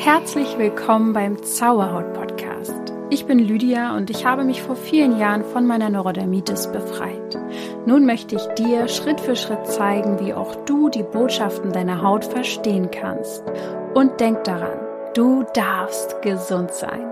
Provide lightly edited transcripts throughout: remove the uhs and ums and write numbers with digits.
Herzlich willkommen beim Zauberhaut-Podcast. Ich bin Lydia und ich habe mich vor vielen Jahren von meiner Neurodermitis befreit. Nun möchte ich dir Schritt für Schritt zeigen, wie auch du die Botschaften deiner Haut verstehen kannst. Und denk daran, du darfst gesund sein.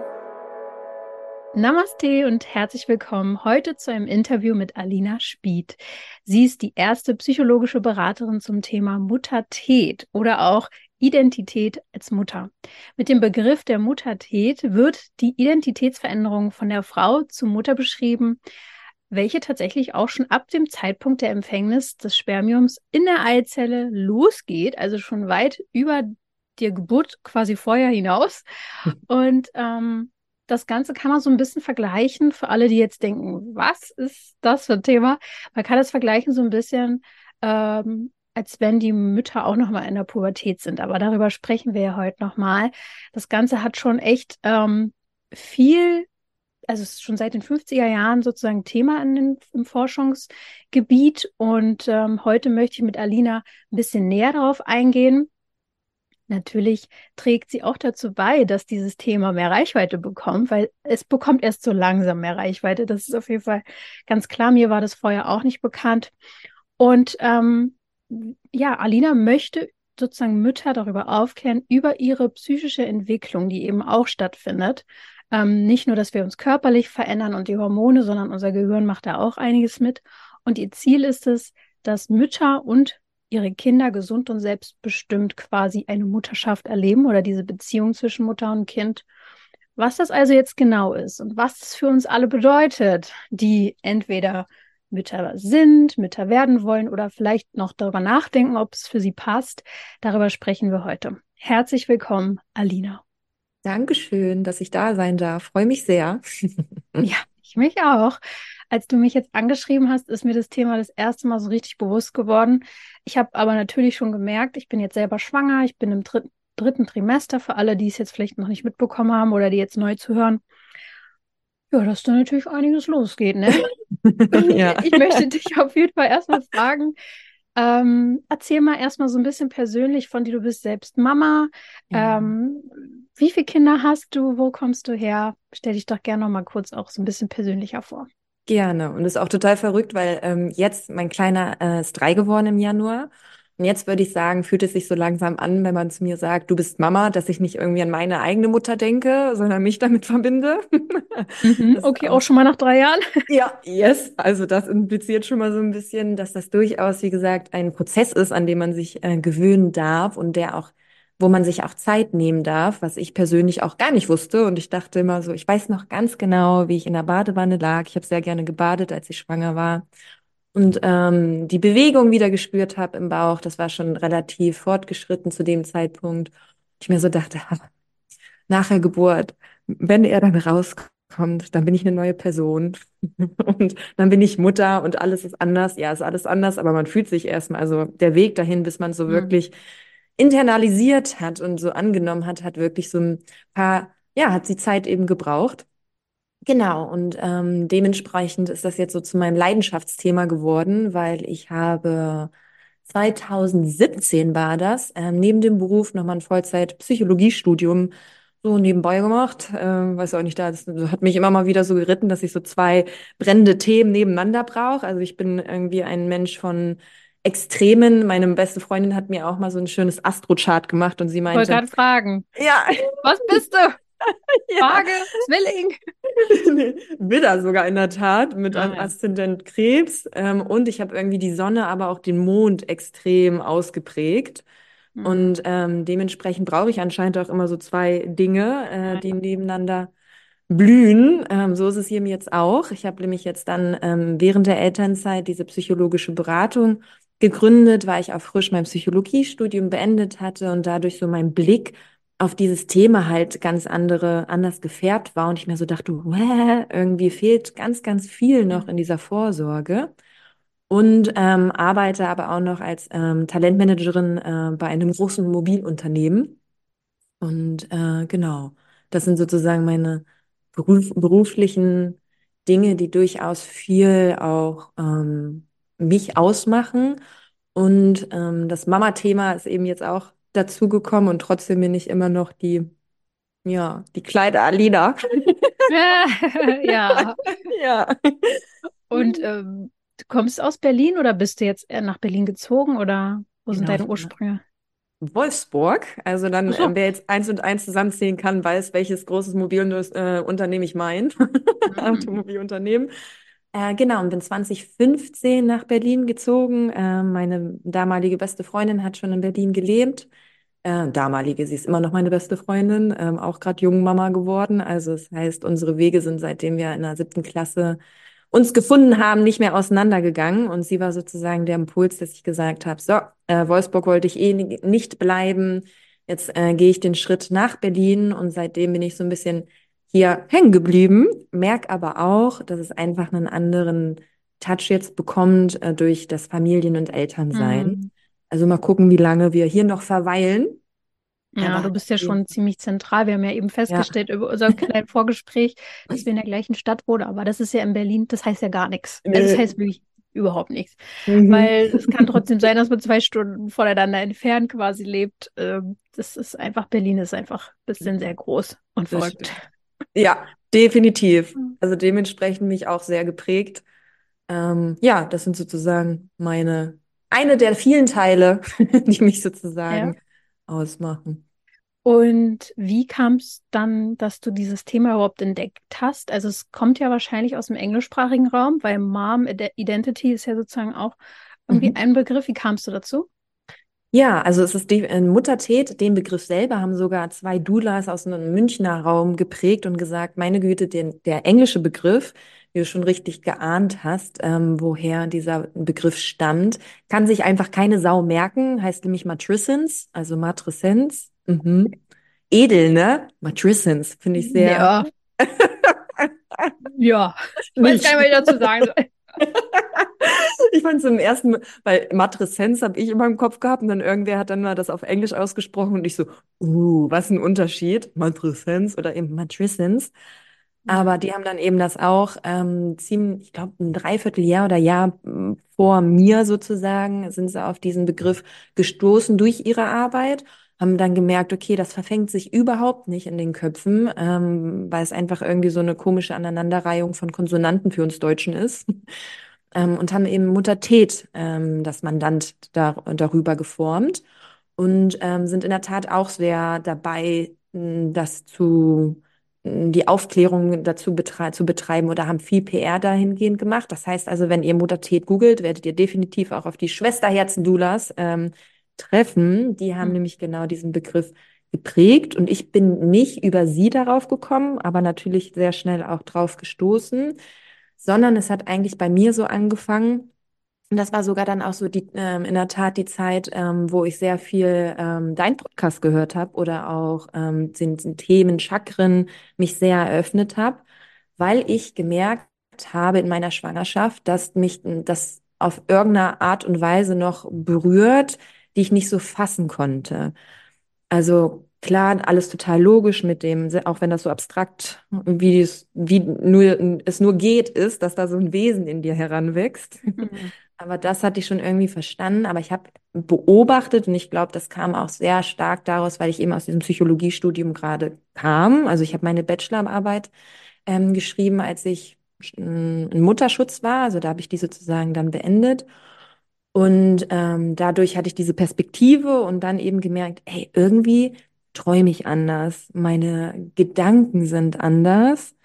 Namaste und herzlich willkommen heute zu einem Interview mit Alina Spieth. Sie ist die erste psychologische Beraterin zum Thema Muttertät oder auch Identität als Mutter. Mit dem Begriff der Muttertät wird die Identitätsveränderung von der Frau zur Mutter beschrieben, welche tatsächlich auch schon ab dem Zeitpunkt der Empfängnis des Spermiums in der Eizelle losgeht, also schon weit über die Geburt quasi vorher hinaus. Und das Ganze kann man so ein bisschen vergleichen für alle, die jetzt denken, was ist das für ein Thema? Man kann das vergleichen so ein bisschen, als wenn die Mütter auch nochmal in der Pubertät sind. Aber darüber sprechen wir ja heute nochmal. Das Ganze hat schon echt viel, also es ist schon seit den 50er Jahren sozusagen Thema im Forschungsgebiet. Und heute möchte ich mit Alina ein bisschen näher darauf eingehen. Natürlich trägt sie auch dazu bei, dass dieses Thema mehr Reichweite bekommt, weil es bekommt erst so langsam mehr Reichweite. Das ist auf jeden Fall ganz klar. Mir war das vorher auch nicht bekannt. Und ja, Alina möchte sozusagen Mütter darüber aufklären, über ihre psychische Entwicklung, die eben auch stattfindet. Nicht nur, dass wir uns körperlich verändern und die Hormone, sondern unser Gehirn macht da auch einiges mit. Und ihr Ziel ist es, dass Mütter und ihre Kinder gesund und selbstbestimmt quasi eine Mutterschaft erleben oder diese Beziehung zwischen Mutter und Kind. Was das also jetzt genau ist und was es für uns alle bedeutet, die entweder Mütter sind, Mütter werden wollen oder vielleicht noch darüber nachdenken, ob es für sie passt, darüber sprechen wir heute. Herzlich willkommen, Alina. Dankeschön, dass ich da sein darf. Freue mich sehr. Ja, ich mich auch. Als du mich jetzt angeschrieben hast, ist mir das Thema das erste Mal so richtig bewusst geworden. Ich habe aber natürlich schon gemerkt, ich bin jetzt selber schwanger, ich bin im dritten Trimester, für alle, die es jetzt vielleicht noch nicht mitbekommen haben oder die jetzt neu zuhören. Ja, dass da natürlich einiges losgeht, ne? Und Ja. ich möchte dich auf jeden Fall erstmal fragen, erzähl mal erstmal so ein bisschen persönlich von dir. Du bist selbst Mama. Ja. Wie viele Kinder hast du? Wo kommst du her? Stell dich doch gerne noch mal kurz auch so ein bisschen persönlicher vor. Gerne. Und das ist auch total verrückt, weil jetzt mein Kleiner ist 3 geworden im Januar. Und jetzt würde ich sagen, fühlt es sich so langsam an, wenn man zu mir sagt, du bist Mama, dass ich nicht irgendwie an meine eigene Mutter denke, sondern mich damit verbinde. Mhm, Das ist okay, auch auch, schon mal nach 3 Jahren. ja, yes. Also das impliziert schon mal so ein bisschen, dass das durchaus, wie gesagt, ein Prozess ist, an dem man sich gewöhnen darf und der auch, wo man sich auch Zeit nehmen darf, was ich persönlich auch gar nicht wusste. Und ich dachte immer so, ich weiß noch ganz genau, wie ich in der Badewanne lag. Ich habe sehr gerne gebadet, als ich schwanger war. Und die Bewegung wieder gespürt habe im Bauch, das war schon relativ fortgeschritten zu dem Zeitpunkt. Ich mir so dachte, nach der Geburt, wenn er dann rauskommt, dann bin ich eine neue Person und dann bin ich Mutter und alles ist anders. Ja, ist alles anders, aber man fühlt sich erstmal, also der Weg dahin, bis man so Mhm. wirklich internalisiert hat und so angenommen hat, hat wirklich so ein paar, ja, hat die Zeit eben gebraucht. Genau, und dementsprechend ist das jetzt so zu meinem Leidenschaftsthema geworden, weil ich habe 2017 war das, neben dem Beruf nochmal ein Vollzeit-Psychologiestudium so nebenbei gemacht. Weiß auch nicht, das hat mich immer mal wieder so geritten, dass ich so 2 brennende Themen nebeneinander brauche. Also ich bin irgendwie ein Mensch von Extremen. Meine beste Freundin hat mir auch mal so ein schönes Astrochart gemacht und sie Ich wollte meinte, gerade fragen, ja, was bist du? ja. Waage, Zwilling? Nee, Widder sogar in der Tat mit Ah ja. Aszendent Krebs. Und ich habe irgendwie die Sonne, aber auch den Mond extrem ausgeprägt. Mhm. Und dementsprechend brauche ich anscheinend auch immer so 2 Dinge, Ah die ja. nebeneinander blühen. So ist es hier jetzt auch. Ich habe nämlich jetzt dann während der Elternzeit diese psychologische Beratung gegründet, weil ich auch frisch mein Psychologiestudium beendet hatte und dadurch so mein Blick auf dieses Thema halt anders gefärbt war und ich mir so dachte, irgendwie fehlt ganz, ganz viel noch in dieser Vorsorge. Und arbeite aber auch noch als Talentmanagerin bei einem großen Mobilunternehmen. Und genau, das sind sozusagen meine beruflichen Dinge, die durchaus viel auch mich ausmachen. Und das Mama-Thema ist eben jetzt auch dazugekommen und trotzdem bin ich immer noch die Ja, die kleine Alina. Ja. Ja. Und du kommst aus Berlin oder bist du jetzt eher nach Berlin gezogen oder wo sind Genau, deine ich bin Ursprünge? Wolfsburg. Also dann, Ach so. wer jetzt eins und eins zusammenzählen kann, weiß, welches großes Mobilunternehmen ich meine. Mhm. Automobilunternehmen. Genau, und bin 2015 nach Berlin gezogen. Meine damalige beste Freundin hat schon in Berlin gelebt. Damalige, sie ist immer noch meine beste Freundin, auch gerade Jungmama geworden. Also das heißt, unsere Wege sind, seitdem wir in der 7. Klasse uns gefunden haben, nicht mehr auseinandergegangen. Und sie war sozusagen der Impuls, dass ich gesagt habe, so, Wolfsburg wollte ich eh nicht bleiben. Jetzt gehe ich den Schritt nach Berlin und seitdem bin ich so ein bisschen hier hängen geblieben. Merk aber auch, dass es einfach einen anderen Touch jetzt bekommt durch das Familien- und Elternsein. Mhm. Also mal gucken, wie lange wir hier noch verweilen. Ja, Aber du hat bist auf ja jeden schon ziemlich zentral. Wir haben ja eben Ja. festgestellt über unser kleines Vorgespräch, dass wir in der gleichen Stadt wohnen, aber das ist ja in Berlin, das heißt ja gar nichts. Also das Nö. heißt wirklich überhaupt nichts. Mhm. Weil es kann trotzdem sein, dass man 2 Stunden voneinander entfernt quasi lebt. Das ist einfach, Berlin ist einfach ein bisschen sehr groß und Das verrückt. stimmt. Ja, definitiv. Mhm. Also dementsprechend mich auch sehr geprägt. Ja, das sind sozusagen eine der vielen Teile, die mich Ja. sozusagen ausmachen. Und wie kam es dann, dass du dieses Thema überhaupt entdeckt hast? Also es kommt ja wahrscheinlich aus dem englischsprachigen Raum, weil Identity ist ja sozusagen auch irgendwie Mhm. ein Begriff. Wie kamst du dazu? Ja, also es ist Muttertät, den Begriff selber haben sogar zwei Doulas aus einem Münchner Raum geprägt und gesagt, meine Güte, der englische Begriff, wie du schon richtig geahnt hast, woher dieser Begriff stammt, kann sich einfach keine Sau merken, heißt nämlich Matrescence, also Matreszenz. Mhm. Edel, ne? Matrescence, finde ich sehr Ja, ja. Ich weiß gar nicht. nicht, was ich dazu sagen soll. Ich fand es im ersten, weil Matreszenz habe ich immer im Kopf gehabt und dann irgendwer hat dann mal das auf Englisch ausgesprochen und ich so, was ein Unterschied, Matreszenz oder eben Matrescence. Aber die haben dann eben das auch ziemlich, ich glaube, ein Dreivierteljahr oder Jahr vor mir sozusagen, sind sie auf diesen Begriff gestoßen durch ihre Arbeit, haben dann gemerkt, okay, das verfängt sich überhaupt nicht in den Köpfen, weil es einfach irgendwie so eine komische Aneinanderreihung von Konsonanten für uns Deutschen ist. Und haben eben Mutter Tet, das Mandant darüber geformt und sind in der Tat auch sehr dabei, die Aufklärung dazu zu betreiben oder haben viel PR dahingehend gemacht. Das heißt also, wenn ihr Mutter Tet googelt, werdet ihr definitiv auch auf die Schwesterherzen-Doulas treffen. Die haben Hm. nämlich genau diesen Begriff geprägt und ich bin nicht über sie darauf gekommen, aber natürlich sehr schnell auch drauf gestoßen, sondern es hat eigentlich bei mir so angefangen. Und das war sogar dann auch so in der Tat die Zeit, wo ich sehr viel dein Podcast gehört habe oder auch den Themen Chakren mich sehr eröffnet habe, weil ich gemerkt habe in meiner Schwangerschaft, dass mich das auf irgendeine Art und Weise noch berührt, die ich nicht so fassen konnte. Also klar, alles total logisch mit dem, auch wenn das so abstrakt, wie nur, es nur geht, ist, dass da so ein Wesen in dir heranwächst. Hm. Aber das hatte ich schon irgendwie verstanden. Aber ich habe beobachtet und ich glaube, das kam auch sehr stark daraus, weil ich eben aus diesem Psychologiestudium gerade kam. Also ich habe meine Bachelorarbeit geschrieben, als ich in Mutterschutz war. Also da habe ich die sozusagen dann beendet. Und dadurch hatte ich diese Perspektive und dann eben gemerkt, hey, irgendwie träume ich anders. Meine Gedanken sind anders.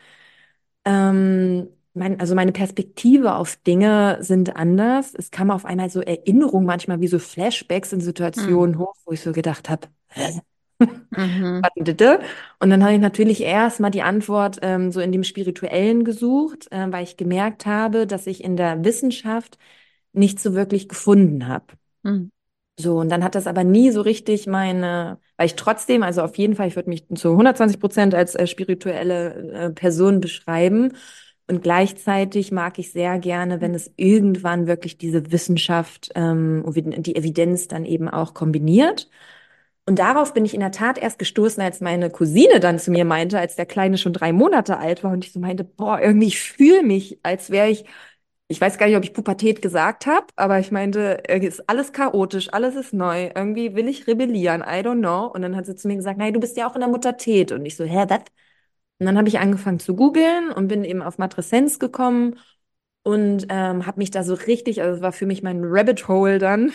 Also meine Perspektive auf Dinge sind anders. Es kam auf einmal so Erinnerungen, manchmal wie so Flashbacks in Hm. Situationen hoch, wo ich so gedacht habe, hä? Mhm. Was denn das? Und dann habe ich natürlich erst mal die Antwort so in dem Spirituellen gesucht, weil ich gemerkt habe, dass ich in der Wissenschaft nicht so wirklich gefunden habe. Hm. So, und dann hat das aber nie so richtig weil ich trotzdem, also auf jeden Fall, ich würde mich zu 120% als spirituelle Person beschreiben. Und gleichzeitig mag ich sehr gerne, wenn es irgendwann wirklich diese Wissenschaft und die Evidenz dann eben auch kombiniert. Und darauf bin ich in der Tat erst gestoßen, als meine Cousine dann zu mir meinte, als der Kleine schon 3 Monate alt war und ich so meinte, boah, irgendwie ich fühle mich, als wäre ich ich weiß gar nicht, ob ich Pubertät gesagt habe, aber ich meinte, ist alles chaotisch, alles ist neu. Irgendwie will ich rebellieren, I don't know. Und dann hat sie zu mir gesagt, nein, du bist ja auch in der Muttertät. Und ich so, hä, was? Und dann habe ich angefangen zu googeln und bin eben auf Matreszenz gekommen und habe mich da so richtig, also es war für mich mein Rabbit Hole dann,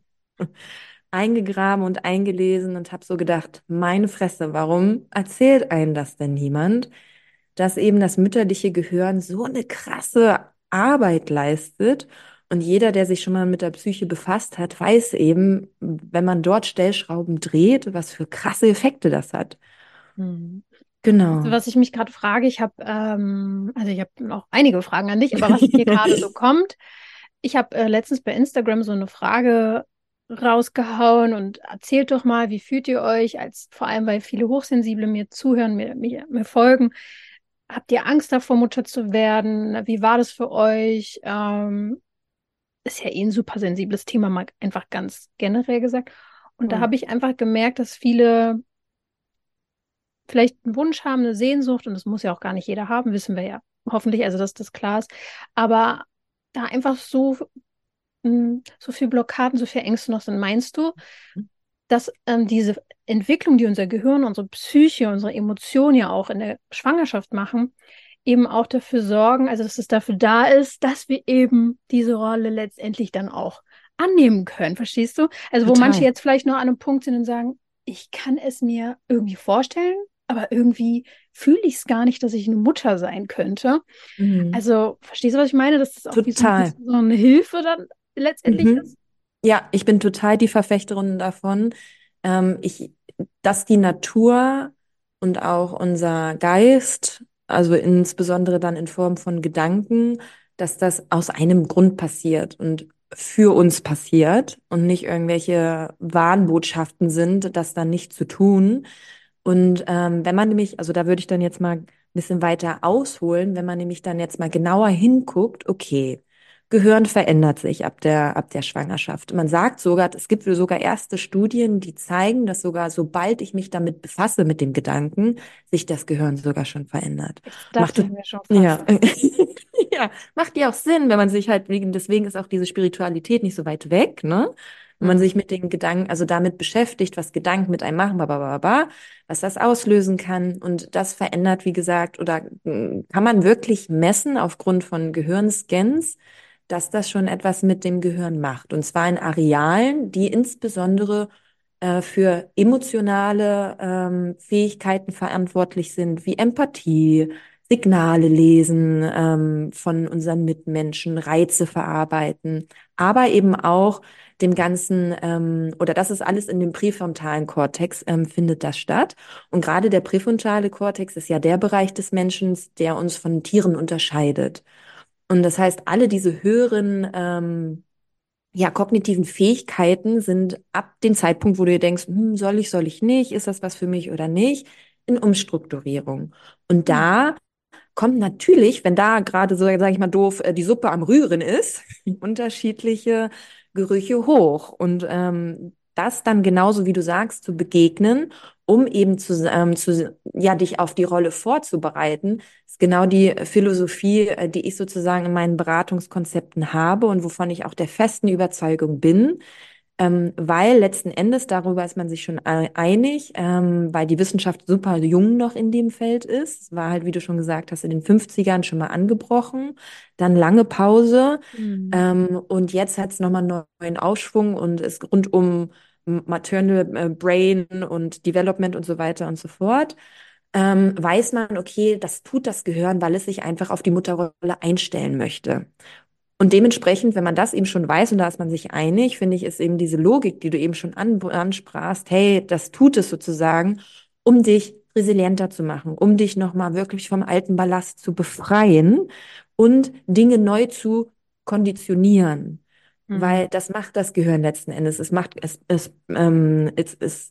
eingegraben und eingelesen und habe so gedacht, meine Fresse, warum erzählt einem das denn niemand, dass eben das mütterliche Gehirn so eine krasse Arbeit leistet. Und jeder, der sich schon mal mit der Psyche befasst hat, weiß eben, wenn man dort Stellschrauben dreht, was für krasse Effekte das hat. Hm. Also Genau. was ich mich gerade frage, also ich habe noch einige Fragen an dich, aber was mir gerade so kommt, ich habe letztens bei Instagram so eine Frage rausgehauen und erzählt doch mal, wie fühlt ihr euch, als vor allem, weil viele Hochsensible mir zuhören, mir folgen. Habt ihr Angst davor, Mutter zu werden? Wie war das für euch? Ist ja eh ein super sensibles Thema, mal einfach ganz generell gesagt. Und da Voll. habe ich einfach gemerkt, dass viele vielleicht einen Wunsch haben, eine Sehnsucht, und das muss ja auch gar nicht jeder haben, wissen wir ja hoffentlich, also dass das klar ist. Aber da einfach so viel Blockaden, so viel Ängste noch sind. Meinst du, dass diese Entwicklung, die unser Gehirn, unsere Psyche, unsere Emotionen ja auch in der Schwangerschaft machen, eben auch dafür sorgen, also dass es dafür da ist, dass wir eben diese Rolle letztendlich dann auch annehmen können, verstehst du? Also wo manche Total. jetzt vielleicht noch an einem Punkt sind und sagen, ich kann es mir irgendwie vorstellen, aber irgendwie fühle ich es gar nicht, dass ich eine Mutter sein könnte. Mhm. Also verstehst du, was ich meine? Dass das auch wie Total. so eine Hilfe dann letztendlich Mhm. ist? Ja, ich bin total die Verfechterin davon, ich, dass die Natur und auch unser Geist, also insbesondere dann in Form von Gedanken, dass das aus einem Grund passiert und für uns passiert und nicht irgendwelche Warnbotschaften sind, das dann nicht zu tun. Und wenn man nämlich, also da würde ich dann jetzt mal ein bisschen weiter ausholen, wenn man nämlich dann jetzt mal genauer hinguckt, okay. Gehirn verändert sich ab der Schwangerschaft. Man sagt sogar, es gibt sogar erste Studien, die zeigen, dass sogar sobald ich mich damit befasse, mit dem Gedanken, sich das Gehirn sogar schon verändert. Das Macht, dachte ich mir schon ja, fast. ja, macht ja auch Sinn, wenn man sich halt, deswegen ist auch diese Spiritualität nicht so weit weg, ne? Wenn man Hm. sich mit den Gedanken, also damit beschäftigt, was Gedanken mit einem machen, was das auslösen kann. Und das verändert, wie gesagt, oder kann man wirklich messen aufgrund von Gehirnscans, dass das schon etwas mit dem Gehirn macht. Und zwar in Arealen, die insbesondere für emotionale Fähigkeiten verantwortlich sind, wie Empathie, Signale lesen von unseren Mitmenschen, Reize verarbeiten, aber eben auch dem ganzen, oder das ist alles in dem präfrontalen Kortex, findet das statt. Und gerade der präfrontale Kortex ist ja der Bereich des Menschen, der uns von Tieren unterscheidet. Und das heißt, alle diese höheren, ja, kognitiven Fähigkeiten sind ab dem Zeitpunkt, wo du dir denkst, soll ich nicht, ist das was für mich oder nicht, in Umstrukturierung. Und Hm. da kommt natürlich, wenn da gerade so, sage ich mal doof, die Suppe am Rühren ist, unterschiedliche Gerüche hoch. Und das dann genauso, wie du sagst, zu begegnen, um eben ja, dich auf die Rolle vorzubereiten, ist genau die Philosophie, die ich sozusagen in meinen Beratungskonzepten habe und wovon ich auch der festen Überzeugung bin, weil letzten Endes, darüber ist man sich schon einig, weil die Wissenschaft super jung noch in dem Feld ist. Es war halt, wie du schon gesagt hast, in den 50ern schon mal angebrochen, dann lange Pause, Hm. und jetzt hat es nochmal einen neuen Aufschwung und ist rund um Maternal Brain und Development und so weiter und so fort. Weiß man, okay, das tut das Gehirn, weil es sich einfach auf die Mutterrolle einstellen möchte. Und dementsprechend, wenn man das eben schon weiß und da ist man sich einig, finde ich, ist eben diese Logik, die du eben schon ansprachst, hey, das tut es sozusagen, um dich resilienter zu machen, um dich nochmal wirklich vom alten Ballast zu befreien und Dinge neu zu konditionieren. Hm. Weil das macht das Gehirn letzten Endes. Es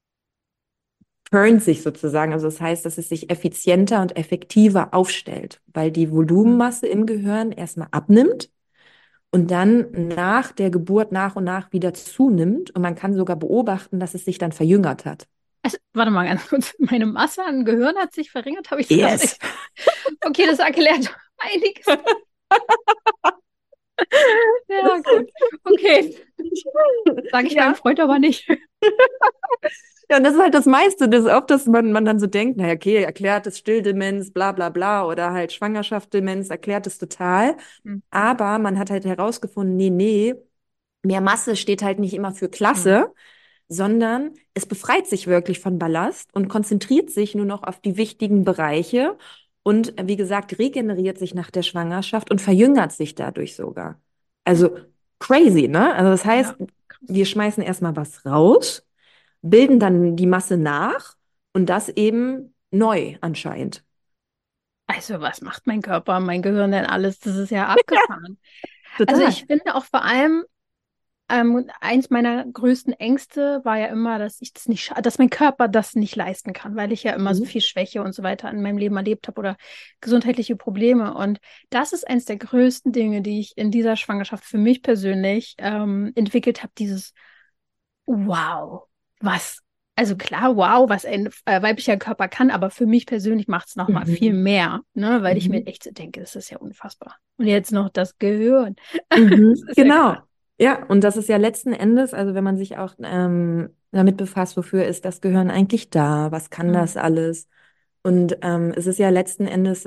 turnt sich sozusagen. Also das heißt, dass es sich effizienter und effektiver aufstellt, weil die Hm. Volumenmasse im Gehirn erstmal abnimmt und dann nach der Geburt nach und nach wieder zunimmt. Und man kann sogar beobachten, dass es sich dann verjüngert hat. Also, warte mal ganz kurz. Meine Masse an Gehirn hat sich verringert, habe ich das gerade Yes. nicht. Okay, das erklärt einiges. Ja, gut. Okay. Sage ich meinem Ja. Freund aber nicht. Ja, und das ist halt das meiste, das ist oft, dass man dann so denkt, naja, okay, erklärt es Stilldemenz, bla bla bla, oder halt Schwangerschaftsdemenz, erklärt es total. Hm. Aber man hat halt herausgefunden, nee, mehr Masse steht halt nicht immer für Hm. Klasse, sondern es befreit sich wirklich von Ballast und konzentriert sich nur noch auf die wichtigen Bereiche und, wie gesagt, regeneriert sich nach der Schwangerschaft und verjüngert sich dadurch sogar. Also crazy, ne? Also das heißt, Ja, krass. wir schmeißen erstmal was raus, bilden dann die Masse nach und das eben neu anscheinend. Also, was macht mein Körper, mein Gehirn denn alles? Das ist ja abgefahren. Also, Total. ich finde auch vor allem, eins meiner größten Ängste war ja immer, dass ich das nicht, dass mein Körper das nicht leisten kann, weil ich ja immer so Mhm. viel Schwäche und so weiter in meinem Leben erlebt habe oder gesundheitliche Probleme. Und das ist eins der größten Dinge, die ich in dieser Schwangerschaft für mich persönlich entwickelt habe, dieses Wow, was, also klar, wow, was ein weiblicher Körper kann, aber für mich persönlich macht es nochmal viel Mhm. mehr, ne, weil ich mir Mhm. echt so denke, das ist ja unfassbar. Und jetzt noch das Gehirn. Das Mhm. ist ja krass. Genau. Ja, und das ist ja letzten Endes, also wenn man sich auch damit befasst, wofür ist das Gehirn eigentlich da? Was kann Hm. das alles? Und es ist ja letzten Endes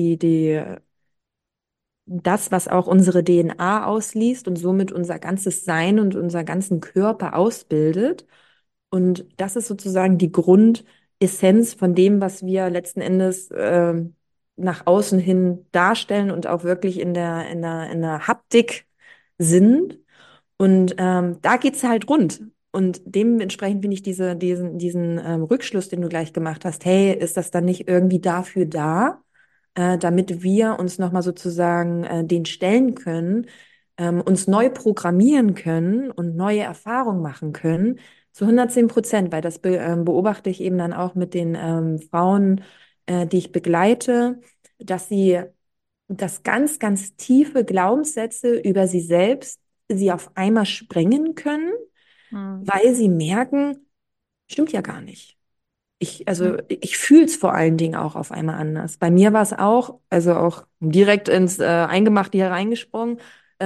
das, was auch unsere DNA ausliest und somit unser ganzes Sein und unser ganzen Körper ausbildet. Und das ist sozusagen die Grundessenz von dem, was wir letzten Endes nach außen hin darstellen und auch wirklich in der Haptik sind. Und da geht's halt rund. Und dementsprechend finde ich diesen Rückschluss, den du gleich gemacht hast, hey, ist das dann nicht irgendwie dafür da, damit wir uns nochmal sozusagen den stellen können, uns neu programmieren können und neue Erfahrungen machen können, zu 110%, weil das beobachte ich eben dann auch mit den Frauen, die ich begleite, dass ganz, ganz tiefe Glaubenssätze über sie selbst sie auf einmal sprengen können, Hm. weil sie merken, stimmt ja gar nicht. Hm. Ich fühle es vor allen Dingen auch auf einmal anders. Bei mir war es auch, also auch direkt ins Eingemachte hier reingesprungen.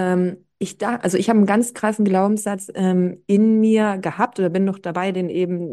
Ich habe einen ganz krassen Glaubenssatz in mir gehabt oder bin noch dabei, den eben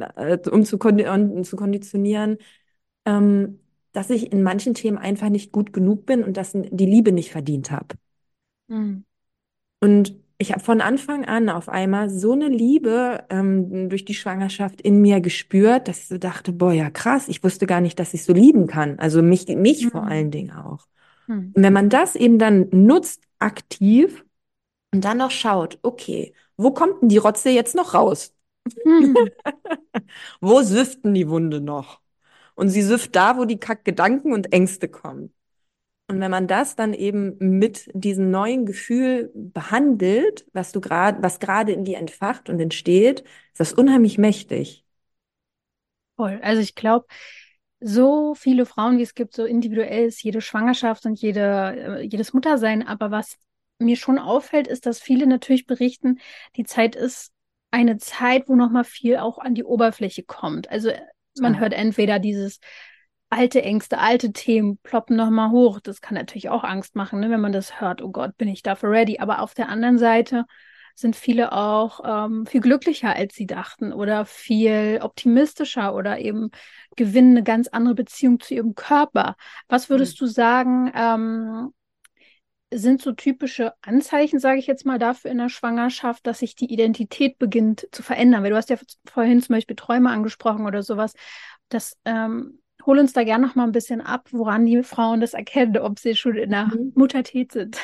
zu konditionieren, ähm, dass ich in manchen Themen einfach nicht gut genug bin und dass die Liebe nicht verdient habe. Hm. Und ich habe von Anfang an auf einmal so eine Liebe durch die Schwangerschaft in mir gespürt, dass ich so dachte, boah, ja krass, ich wusste gar nicht, dass ich so lieben kann. Also mich vor Hm. allen Dingen auch. Hm. Und wenn man das eben dann nutzt, aktiv, und dann noch schaut, okay, wo kommt denn die Rotze jetzt noch raus? Hm. Wo süften die Wunde noch? Und sie süfft da, wo die Kackgedanken und Ängste kommen. Und wenn man das dann eben mit diesem neuen Gefühl behandelt, was gerade in dir entfacht und entsteht, ist das unheimlich mächtig. Voll. Also ich glaube, so viele Frauen, wie es gibt, so individuell ist jede Schwangerschaft und jedes Muttersein. Aber was mir schon auffällt, ist, dass viele natürlich berichten, die Zeit ist eine Zeit, wo nochmal viel auch an die Oberfläche kommt. Also man Ja. hört entweder dieses alte Ängste, alte Themen ploppen nochmal hoch. Das kann natürlich auch Angst machen, ne, wenn man das hört. Oh Gott, bin ich dafür ready? Aber auf der anderen Seite sind viele auch viel glücklicher, als sie dachten oder viel optimistischer oder eben gewinnen eine ganz andere Beziehung zu ihrem Körper. Was würdest du sagen, sind so typische Anzeichen, sage ich jetzt mal, dafür in der Schwangerschaft, dass sich die Identität beginnt zu verändern? Weil du hast ja vorhin zum Beispiel Träume angesprochen oder sowas. Das hol uns da gerne noch mal ein bisschen ab, woran die Frauen das erkennen, ob sie schon in der Mhm. Muttertät sind.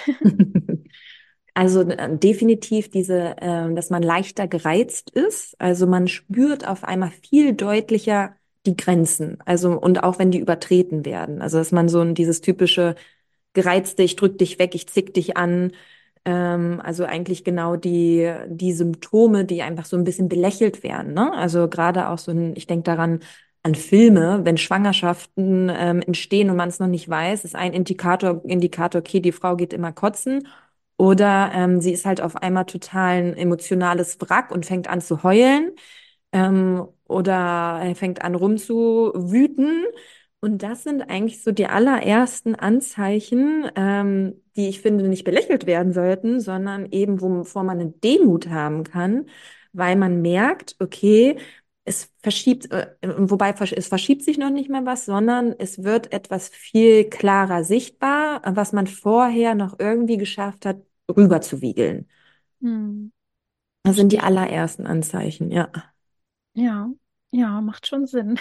Also definitiv dass man leichter gereizt ist. Also man spürt auf einmal viel deutlicher die Grenzen. Also und auch wenn die übertreten werden. Also dass man dieses typische gereizte, ich drück dich weg, ich zick dich an. Also eigentlich genau die Symptome, die einfach so ein bisschen belächelt werden. Ne? Also gerade auch ich denke daran an Filme, wenn Schwangerschaften entstehen und man es noch nicht weiß, ist ein Indikator, okay, die Frau geht immer kotzen. Oder sie ist halt auf einmal total ein emotionales Wrack und fängt an zu heulen. Oder er fängt an rumzuwüten. Und das sind eigentlich so die allerersten Anzeichen, die ich finde nicht belächelt werden sollten, sondern eben, wovor man eine Demut haben kann, weil man merkt, okay, es verschiebt, wobei es verschiebt sich noch nicht mal was, sondern es wird etwas viel klarer sichtbar, was man vorher noch irgendwie geschafft hat, rüberzuwiegeln. Hm, Das sind die verstehe. allerersten Anzeichen, ja. Ja, ja, macht schon Sinn.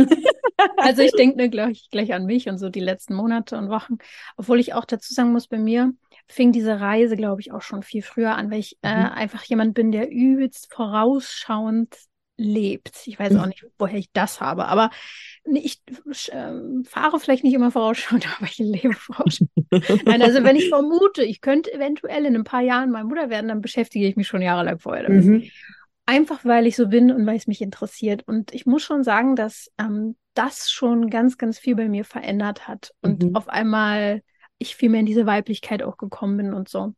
Also ich denke nur gleich an mich und so die letzten Monate und Wochen, obwohl ich auch dazu sagen muss, bei mir fing diese Reise, glaube ich, auch schon viel früher an, weil ich Mhm. einfach jemand bin, der übelst vorausschauend lebt. Ich weiß auch nicht, woher ich das habe, aber ich fahre vielleicht nicht immer vorausschauend, aber ich lebe vorausschauend. Nein, also wenn ich vermute, ich könnte eventuell in ein paar Jahren mal Mutter werden, dann beschäftige ich mich schon jahrelang vorher damit. Mhm. Einfach weil ich so bin und weil es mich interessiert. Und ich muss schon sagen, dass das schon ganz, ganz viel bei mir verändert hat. Und Mhm. auf einmal ich viel mehr in diese Weiblichkeit auch gekommen bin und so.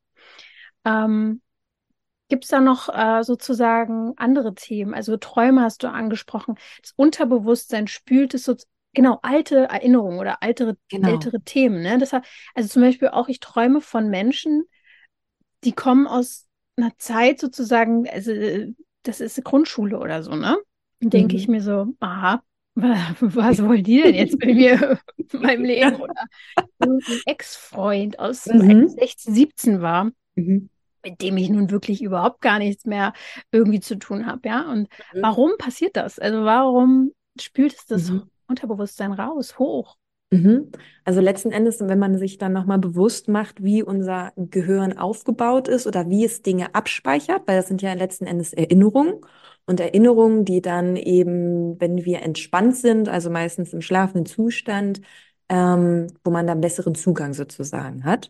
Ähm, Gibt es da noch sozusagen andere Themen? Also Träume hast du angesprochen. Das Unterbewusstsein spült es so, genau, alte Erinnerungen oder Genau. ältere Themen. Ne? Das, also zum Beispiel auch, ich träume von Menschen, die kommen aus einer Zeit sozusagen, also das ist eine Grundschule oder so, ne? Und denke ich Mhm. mir so, aha, was wollen die denn jetzt bei mir in meinem Leben? Oder irgendein Ex-Freund aus, als ich Mhm. 16, 17 war, Mhm. mit dem ich nun wirklich überhaupt gar nichts mehr irgendwie zu tun habe, ja? Und Mhm. warum passiert das? Also warum spült es das Mhm. Unterbewusstsein raus, hoch? Mhm. Also letzten Endes, wenn man sich dann nochmal bewusst macht, wie unser Gehirn aufgebaut ist oder wie es Dinge abspeichert, weil das sind ja letzten Endes Erinnerungen und Erinnerungen, die dann eben, wenn wir entspannt sind, also meistens im schlafenden Zustand, wo man dann besseren Zugang sozusagen hat.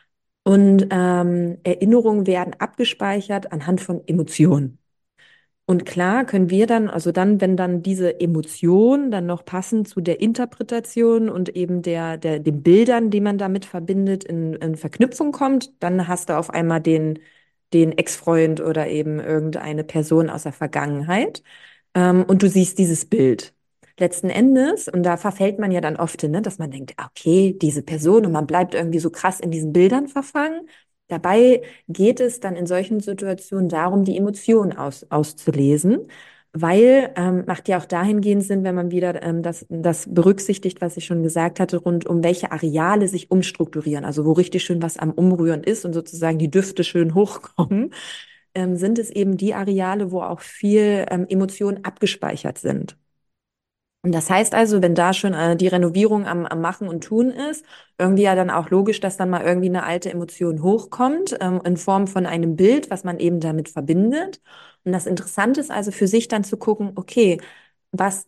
Und Erinnerungen werden abgespeichert anhand von Emotionen. Und klar können wir dann, also dann, wenn dann diese Emotion dann noch passend zu der Interpretation und eben den Bildern, die man damit verbindet, in Verknüpfung kommt, dann hast du auf einmal den Ex-Freund oder eben irgendeine Person aus der Vergangenheit, und du siehst dieses Bild. Letzten Endes, und da verfällt man ja dann oft hin, ne, dass man denkt, ah, okay, diese Person, und man bleibt irgendwie so krass in diesen Bildern verfangen. Dabei geht es dann in solchen Situationen darum, die Emotionen auszulesen, weil macht ja auch dahingehend Sinn, wenn man wieder das berücksichtigt, was ich schon gesagt hatte, rund um welche Areale sich umstrukturieren, also wo richtig schön was am Umrühren ist und sozusagen die Düfte schön hochkommen, sind es eben die Areale, wo auch viel Emotionen abgespeichert sind. Und das heißt also, wenn da schon die Renovierung am Machen und Tun ist, irgendwie ja dann auch logisch, dass dann mal irgendwie eine alte Emotion hochkommt, in Form von einem Bild, was man eben damit verbindet. Und das Interessante ist also für sich dann zu gucken, okay, was,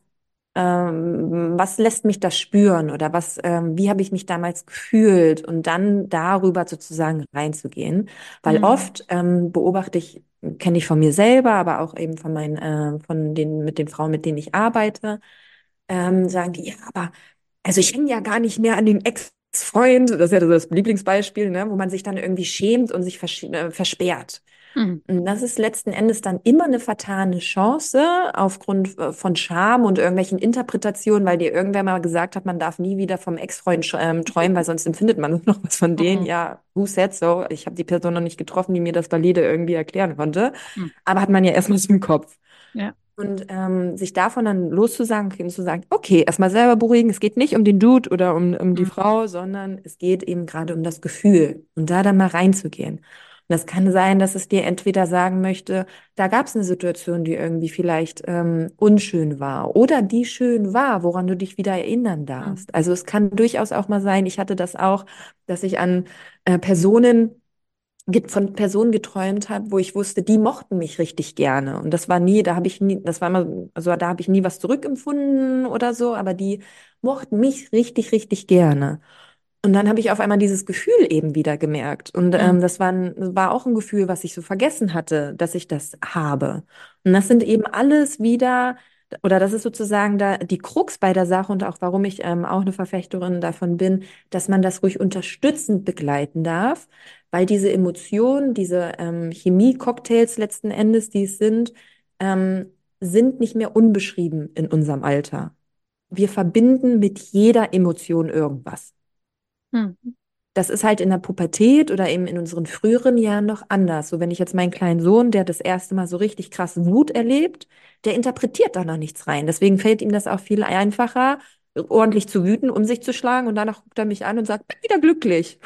was lässt mich das spüren oder wie habe ich mich damals gefühlt und dann darüber sozusagen reinzugehen. Weil Hm. oft beobachte ich, kenne ich von mir selber, aber auch eben mit den Frauen, mit denen ich arbeite, sagen die, ja, aber also ich hänge ja gar nicht mehr an den Ex-Freund, das ist ja das Lieblingsbeispiel, ne, wo man sich dann irgendwie schämt und sich versperrt. Hm. Und das ist letzten Endes dann immer eine vertane Chance aufgrund von Scham und irgendwelchen Interpretationen, weil dir irgendwer mal gesagt hat, man darf nie wieder vom Ex-Freund träumen, weil sonst empfindet man noch was von denen. Hm. Ja, who said so? Ich habe die Person noch nicht getroffen, die mir das valide irgendwie erklären konnte. Hm. Aber hat man ja erstmal so im Kopf. Ja. Und sich davon dann loszusagen und zu sagen, okay, erstmal selber beruhigen, es geht nicht um den Dude oder um die Hm. Frau, sondern es geht eben gerade um das Gefühl und da dann mal reinzugehen. Und das kann sein, dass es dir entweder sagen möchte, da gab es eine Situation, die irgendwie vielleicht unschön war oder die schön war, woran du dich wieder erinnern Hm. darfst. Also es kann durchaus auch mal sein, ich hatte das auch, dass ich an Personen von Personen geträumt habe, wo ich wusste, die mochten mich richtig gerne. Und das war nie, da habe ich nie, das war immer, also da habe ich nie was zurückempfunden oder so, aber die mochten mich richtig, richtig gerne. Und dann habe ich auf einmal dieses Gefühl eben wieder gemerkt. Und Hm. war auch ein Gefühl, was ich so vergessen hatte, dass ich das habe. Und das sind eben alles wieder, oder das ist sozusagen da die Krux bei der Sache und auch warum ich auch eine Verfechterin davon bin, dass man das ruhig unterstützend begleiten darf, weil diese Emotionen, diese Chemie-Cocktails letzten Endes, die es sind nicht mehr unbeschrieben in unserem Alter. wir verbinden mit jeder Emotion irgendwas. Hm. Das ist halt in der Pubertät oder eben in unseren früheren Jahren noch anders. So, wenn ich jetzt meinen kleinen Sohn, der das erste Mal so richtig krass Wut erlebt, der interpretiert da noch nichts rein. Deswegen fällt ihm das auch viel einfacher, ordentlich zu wüten, um sich zu schlagen und danach guckt er mich an und sagt, bin wieder glücklich.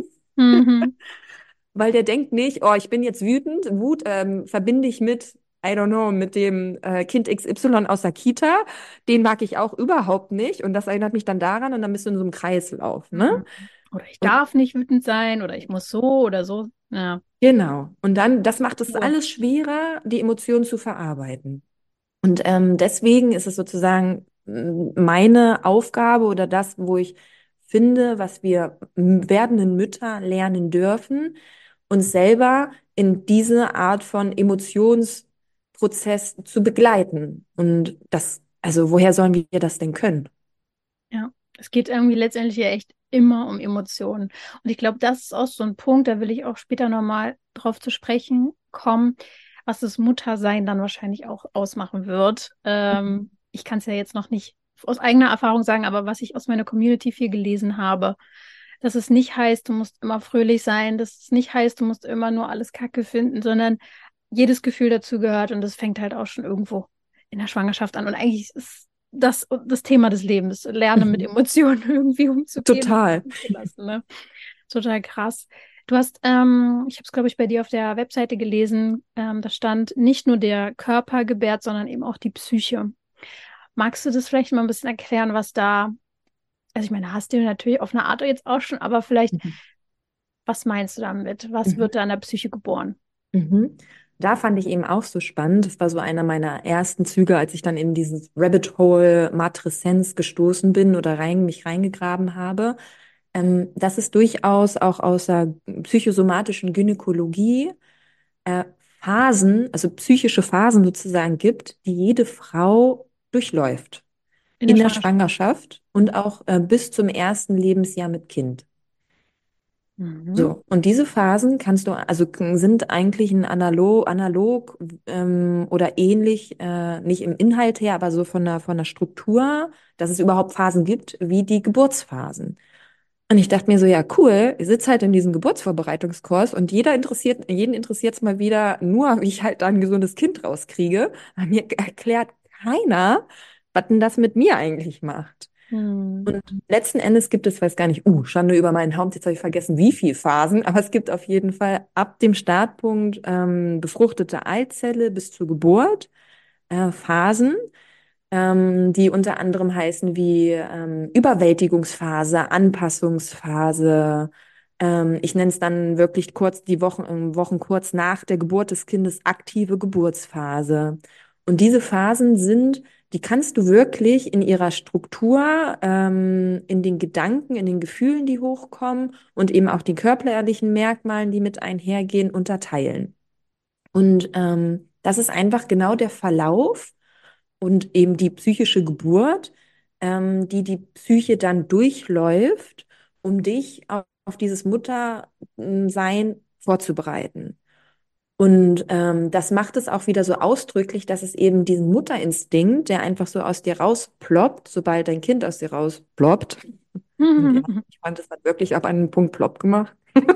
Mhm. Weil der denkt nicht, oh, ich bin jetzt wütend. Wut verbinde ich mit, I don't know, mit dem Kind XY aus der Kita. Den mag ich auch überhaupt nicht. Und das erinnert mich dann daran und dann bist du in so einem Kreislauf, ne? Mhm. Oder ich Und darf nicht wütend sein oder ich muss so oder so. Ja. genau. Und dann, das macht es Ruhe. alles schwerer, die Emotionen zu verarbeiten. Und deswegen ist es sozusagen meine Aufgabe oder das, wo ich finde, was wir werdenden Mütter lernen dürfen, uns selber in diese Art von Emotionsprozess zu begleiten. Und das, also woher sollen wir das denn können? Ja, es geht irgendwie letztendlich ja echt immer um Emotionen. Und ich glaube, das ist auch so ein Punkt, da will ich auch später nochmal drauf zu sprechen kommen, was das Muttersein dann wahrscheinlich auch ausmachen wird. Ich kann es ja jetzt noch nicht aus eigener Erfahrung sagen, aber was ich aus meiner Community viel gelesen habe, dass es nicht heißt, du musst immer fröhlich sein, dass es nicht heißt, du musst immer nur alles Kacke finden, sondern jedes Gefühl dazu gehört und das fängt halt auch schon irgendwo in der Schwangerschaft an. Und eigentlich ist das Thema des Lebens, lernen mit Mhm. Emotionen irgendwie umzugehen Total. und zu lassen, ne? Total krass. Du hast, ich habe es, glaube ich, bei dir auf der Webseite gelesen, da stand, nicht nur der Körper gebärt, sondern eben auch die Psyche. Magst du das vielleicht mal ein bisschen erklären, was da, also ich meine, hast du natürlich auf eine Art jetzt auch schon, aber vielleicht, Mhm. was meinst du damit? Was Mhm. wird da in der Psyche geboren? Mhm. Da fand ich eben auch so spannend. Das war so einer meiner ersten Züge, als ich dann in dieses Rabbit Hole Matreszenz gestoßen bin oder mich reingegraben habe, dass es durchaus auch aus der psychosomatischen Gynäkologie äh, Phasen, also psychische Phasen sozusagen gibt, die jede Frau durchläuft. In der In der Schwangerschaft. Schwangerschaft und Mhm. auch bis zum ersten Lebensjahr mit Kind. Mhm. So, und diese Phasen kannst du, also sind eigentlich ein analog oder ähnlich, nicht im Inhalt her, aber so von der Struktur, dass es überhaupt Phasen gibt, wie die Geburtsphasen. Und ich dachte mir so, ja, cool, ich sitze halt in diesem Geburtsvorbereitungskurs und jeden interessiert es mal wieder nur, wie ich halt da ein gesundes Kind rauskriege. Aber mir erklärt keiner, was denn das mit mir eigentlich macht. Mhm. Und letzten Endes gibt es, weiß gar nicht, Schande über meinen Haupt, jetzt habe ich vergessen, wie viel Phasen, aber es gibt auf jeden Fall ab dem Startpunkt befruchtete Eizelle bis zur Geburt Phasen, die unter anderem heißen wie Überwältigungsphase, Anpassungsphase. Ich nenne es dann wirklich kurz die Wochen kurz nach der Geburt des Kindes aktive Geburtsphase. Und diese Phasen sind, die kannst du wirklich in ihrer Struktur, in den Gedanken, in den Gefühlen, die hochkommen und eben auch die körperlichen Merkmalen, die mit einhergehen, unterteilen. Und das ist einfach genau der Verlauf und eben die psychische Geburt, die die Psyche dann durchläuft, um dich auf dieses Muttersein vorzubereiten. Und das macht es auch wieder so ausdrücklich, dass es eben diesen Mutterinstinkt, der einfach so aus dir rausploppt, sobald dein Kind aus dir rausploppt. Und ja, ich fand, es hat wirklich ab einem Punkt plopp gemacht.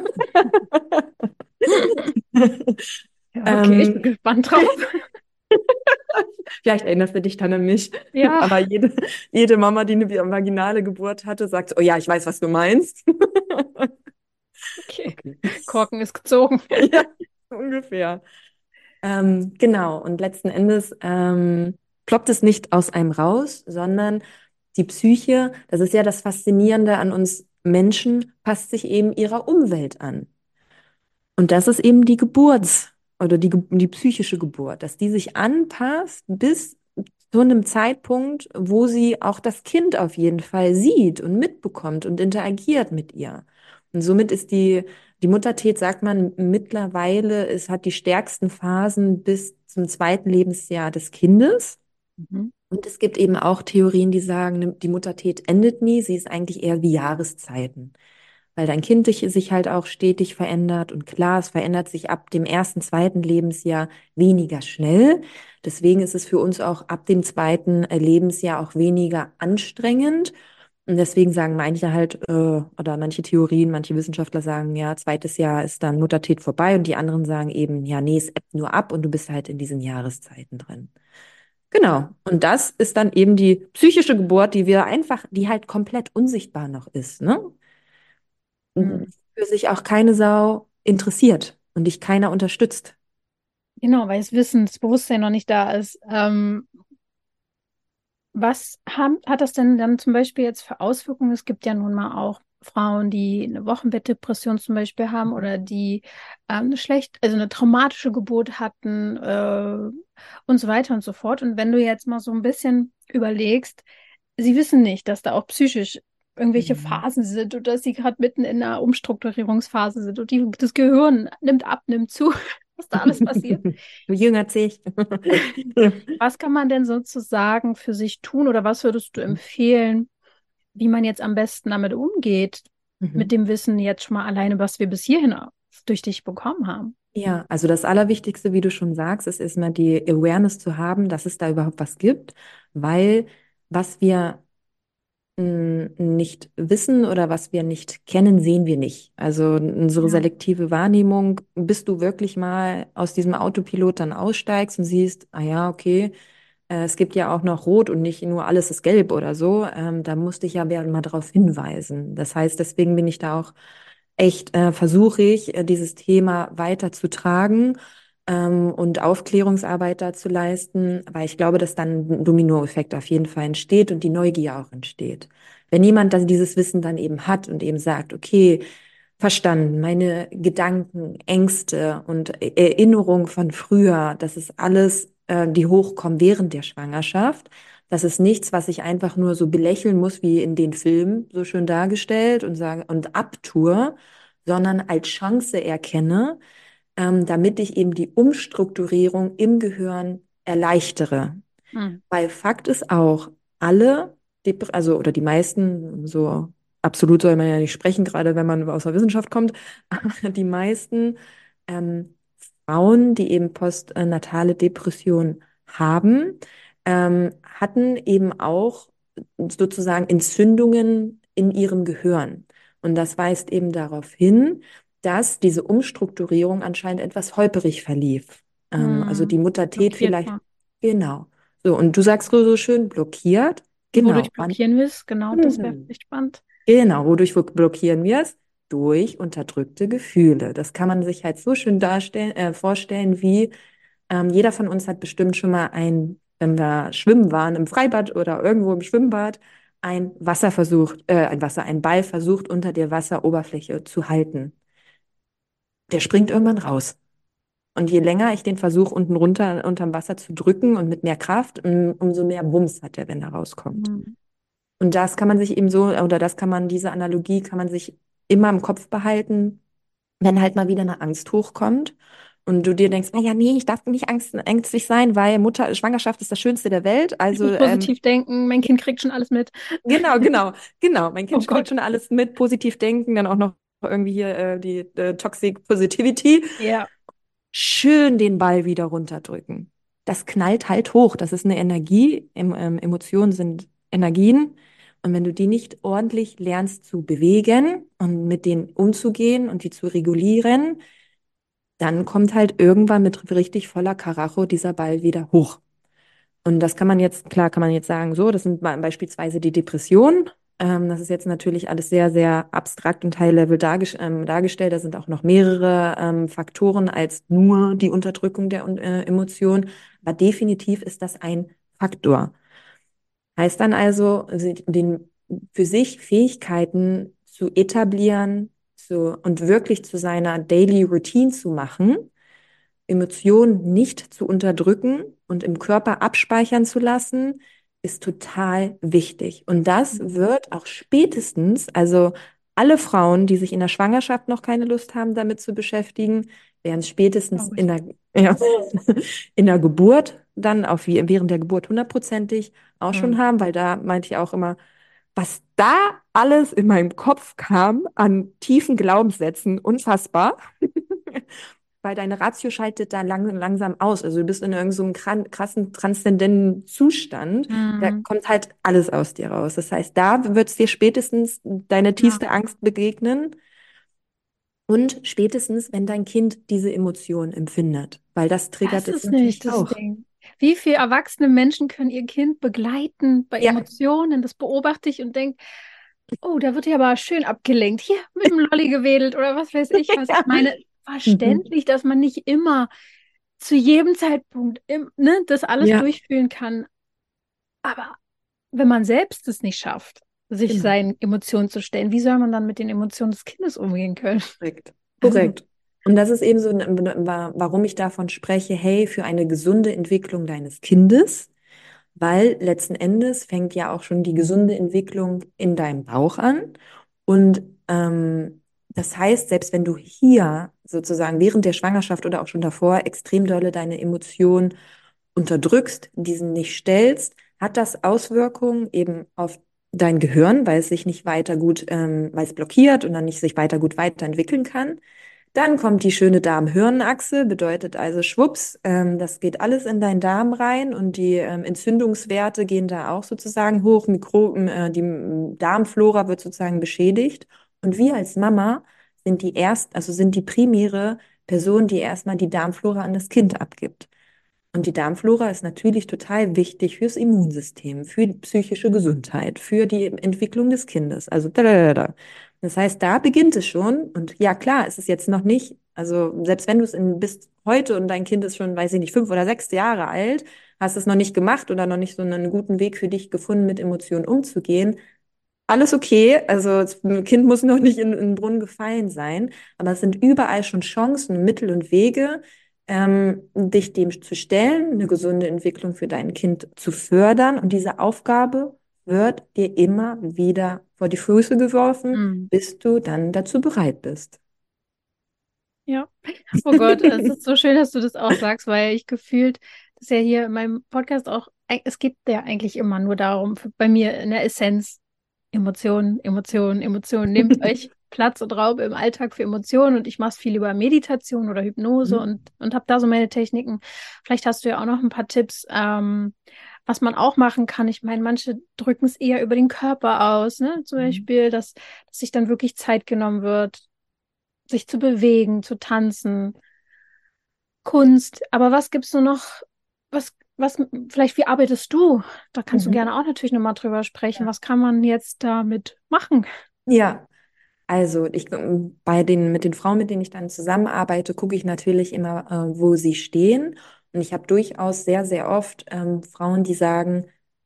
Ja, okay, ich bin ähm, gespannt drauf. Vielleicht erinnerst du dich dann an mich. Ja, Aber jede Mama, die eine vaginale Geburt hatte, sagt, oh ja, ich weiß, was du meinst. okay. Okay. Korken ist gezogen. Ja, so ungefähr. Genau, und letzten Endes ploppt es nicht aus einem raus, sondern die Psyche, das ist ja das Faszinierende an uns Menschen, passt sich eben ihrer Umwelt an. Und das ist eben die oder die psychische Geburt, dass die sich anpasst bis zu einem Zeitpunkt, wo sie auch das Kind auf jeden Fall sieht und mitbekommt und interagiert mit ihr. Und somit ist die Muttertät, sagt man mittlerweile, es hat die stärksten Phasen bis zum zweiten Lebensjahr des Kindes. Mhm. Und es gibt eben auch Theorien, die sagen, die Muttertät endet nie, sie ist eigentlich eher wie Jahreszeiten. weil dein Kind sich halt auch stetig verändert. Und klar, es verändert sich ab dem ersten, zweiten Lebensjahr weniger schnell. Deswegen ist es für uns auch ab dem zweiten Lebensjahr auch weniger anstrengend. Und deswegen sagen manche halt, oder manche Theorien, manche Wissenschaftler sagen, ja, zweites Jahr ist dann Muttertät vorbei und die anderen sagen eben, ja, nee, es ebbt nur ab und du bist halt in diesen Jahreszeiten drin. Genau. Und das ist dann eben die psychische Geburt, die wir einfach, die halt komplett unsichtbar noch ist, ne? Und Hm. für sich auch keine Sau interessiert und dich keiner unterstützt. Genau, weil das Wissen, das Bewusstsein noch nicht da ist. Hat das denn dann zum Beispiel jetzt für Auswirkungen? Es gibt ja nun mal auch Frauen, die eine Wochenbettdepression zum Beispiel haben oder die also eine traumatische Geburt hatten und so weiter und so fort. Und wenn du jetzt mal so ein bisschen überlegst, sie wissen nicht, dass da auch psychisch irgendwelche Mhm. Phasen sind oder dass sie gerade mitten in einer Umstrukturierungsphase sind und das Gehirn nimmt ab, nimmt zu, was da alles passiert. Du jüngert sich. Was kann man denn sozusagen für sich tun oder was würdest du empfehlen, wie man jetzt am besten damit umgeht, mit Mhm. dem Wissen jetzt schon mal alleine, was wir bis hierhin durch dich bekommen haben? Ja, also das Allerwichtigste, wie du schon sagst, ist erstmal die Awareness zu haben, dass es da überhaupt was gibt, weil was wir nicht wissen oder was wir nicht kennen, sehen wir nicht. Also unsere Ja. selektive Wahrnehmung, bis du wirklich mal aus diesem Autopilot dann aussteigst und siehst, ah ja, okay, es gibt ja auch noch Rot und nicht nur alles ist gelb oder so, da musste ich ja mal darauf hinweisen. Das heißt, deswegen bin ich da auch echt, versuche ich, dieses Thema weiterzutragen und Aufklärungsarbeit da zu leisten, weil ich glaube, dass dann ein Dominoeffekt auf jeden Fall entsteht und die Neugier auch entsteht. Wenn jemand dann dieses Wissen dann eben hat und eben sagt, okay, verstanden, meine Gedanken, Ängste und Erinnerungen von früher, das ist alles, die hochkommen während der Schwangerschaft. Das ist nichts, was ich einfach nur so belächeln muss, wie in den Filmen so schön dargestellt und sage und abtue, sondern als Chance erkenne, damit ich eben die Umstrukturierung im Gehirn erleichtere. Hm. Weil Fakt ist auch, alle, also oder die meisten, so absolut soll man ja nicht sprechen, gerade wenn man aus der Wissenschaft kommt, aber die meisten ähm, Frauen, die eben postnatale Depression haben, hatten eben auch sozusagen Entzündungen in ihrem Gehirn. Und das weist eben darauf hin, dass diese Umstrukturierung anscheinend etwas holperig verlief. Also die Hm. Muttertät Blockiert vielleicht, war. genau. So, und du sagst so schön, blockiert. Genau. Wodurch blockieren wir es? Genau, das wäre Mhm. vielleicht spannend. Genau, wodurch blockieren wir es? Durch unterdrückte Gefühle. Das kann man sich halt so schön vorstellen, wie jeder von uns hat bestimmt schon mal wenn wir schwimmen waren im Freibad oder irgendwo im Schwimmbad, ein Ball versucht unter der Wasseroberfläche zu halten. Der springt irgendwann raus. Und je länger ich den versuche, unten runter unterm Wasser zu drücken und mit mehr Kraft, umso mehr Wumms hat er, wenn er rauskommt. Hm. Und das kann man sich eben so, oder das kann man, diese Analogie kann man sich immer im Kopf behalten, wenn halt mal wieder eine Angst hochkommt und du dir denkst, ah ja, nee, ich darf nicht ängstlich sein, weil Schwangerschaft ist das Schönste der Welt. Ich Also muss positiv denken, mein Kind kriegt schon alles mit. genau, genau, genau. Mein Oh Kind kriegt Gott. schon alles mit, positiv denken, dann auch noch irgendwie hier die Toxic Positivity. Ja. Schön den Ball wieder runterdrücken. Das knallt halt hoch. Das ist eine Energie. Emotionen sind Energien. Und wenn du die nicht ordentlich lernst zu bewegen und mit denen umzugehen und die zu regulieren, dann kommt halt irgendwann mit richtig voller Karacho dieser Ball wieder hoch. Und das kann man jetzt, klar, kann man jetzt sagen, so, das sind beispielsweise die Depressionen. Das ist jetzt natürlich alles sehr, sehr abstrakt und High-Level dargestellt. Da sind auch noch mehrere Faktoren als nur die Unterdrückung der Emotionen. Aber definitiv ist das ein Faktor. Heißt dann also, für sich Fähigkeiten zu etablieren und wirklich zu seiner Daily Routine zu machen, Emotionen nicht zu unterdrücken und im Körper abspeichern zu lassen, ist total wichtig. Und das wird auch spätestens, also alle Frauen, die sich in der Schwangerschaft noch keine Lust haben, damit zu beschäftigen, werden spätestens Glaube ich. ja, in der Geburt dann während der Geburt hundertprozentig auch schon Hm. haben, weil da meinte ich auch immer, Was da alles in meinem Kopf kam an tiefen Glaubenssätzen, unfassbar. Weil deine Ratio schaltet da langsam aus. Also du bist in irgendeinem so einem krassen, transzendenten Zustand. Da Mhm. kommt halt alles aus dir raus. Das heißt, da wird es dir spätestens deine Ja. tiefste Angst begegnen und spätestens, wenn dein Kind diese Emotion empfindet. Weil das triggert Das es ist nämlich natürlich das auch. Ding. Wie viele erwachsene Menschen können ihr Kind begleiten bei Ja, Emotionen? Das beobachte ich und denke, oh, da wird ja aber schön abgelenkt. Hier mit dem Lolli gewedelt oder was weiß ich was. Ich ja. meine, Mhm. verständlich, dass man nicht immer zu jedem Zeitpunkt ne, das alles Ja, durchfühlen kann. Aber wenn man selbst es nicht schafft, sich genau. seinen Emotionen zu stellen, wie soll man dann mit den Emotionen des Kindes umgehen können? Korrekt. Also, Korrekt. Und das ist eben so, warum ich davon spreche, hey, für eine gesunde Entwicklung deines Kindes, weil letzten Endes fängt ja auch schon die gesunde Entwicklung in deinem Bauch an. Und das heißt, selbst wenn du hier sozusagen während der Schwangerschaft oder auch schon davor extrem dolle deine Emotionen unterdrückst, diesen nicht stellst, hat das Auswirkungen eben auf dein Gehirn, weil es sich nicht weiter gut, weil es blockiert und dann nicht sich weiter gut weiterentwickeln kann. Dann kommt die schöne Darm-Hirn-Achse, bedeutet also schwupps, das geht alles in deinen Darm rein und die Entzündungswerte gehen da auch sozusagen hoch, die Darmflora wird sozusagen beschädigt. Und wir als Mama also sind die primäre Person, die erstmal die Darmflora an das Kind abgibt. Und die Darmflora ist natürlich total wichtig fürs Immunsystem, für die psychische Gesundheit, für die Entwicklung des Kindes. Also da, da, da, da. Das heißt, da beginnt es schon. Und ja, klar, es ist jetzt noch nicht, also selbst wenn du bist heute und dein Kind ist schon, weiß ich nicht, 5 oder 6 Jahre alt, hast es noch nicht gemacht oder noch nicht so einen guten Weg für dich gefunden, mit Emotionen umzugehen. Alles okay, also das Kind muss noch nicht in den Brunnen gefallen sein, aber es sind überall schon Chancen, Mittel und Wege, dich dem zu stellen, eine gesunde Entwicklung für dein Kind zu fördern. Und diese Aufgabe wird dir immer wieder vor die Füße geworfen, hm, bis du dann dazu bereit bist. ja. Oh Gott, es ist so schön, dass du das auch sagst, weil ich gefühlt, das ist ja hier in meinem Podcast auch, es geht ja eigentlich immer nur darum, bei mir in der Essenz, Emotionen, Emotionen, Emotionen. Nehmt euch Platz und Raum im Alltag für Emotionen und ich mache es viel über Meditation oder Hypnose und habe da so meine Techniken. Vielleicht hast du ja auch noch ein paar Tipps, was man auch machen kann. Ich meine, manche drücken es eher über den Körper aus, ne? Zum Beispiel, dass sich dann wirklich Zeit genommen wird, sich zu bewegen, zu tanzen, Kunst. Aber was gibt's nur noch? Vielleicht, wie arbeitest du? Da kannst du Mhm. gerne auch natürlich nochmal drüber sprechen. Was kann man jetzt damit machen? Ja, also mit den Frauen, mit denen ich dann zusammenarbeite, gucke ich natürlich immer, wo sie stehen. Und ich habe durchaus sehr, sehr oft Frauen, die sagen,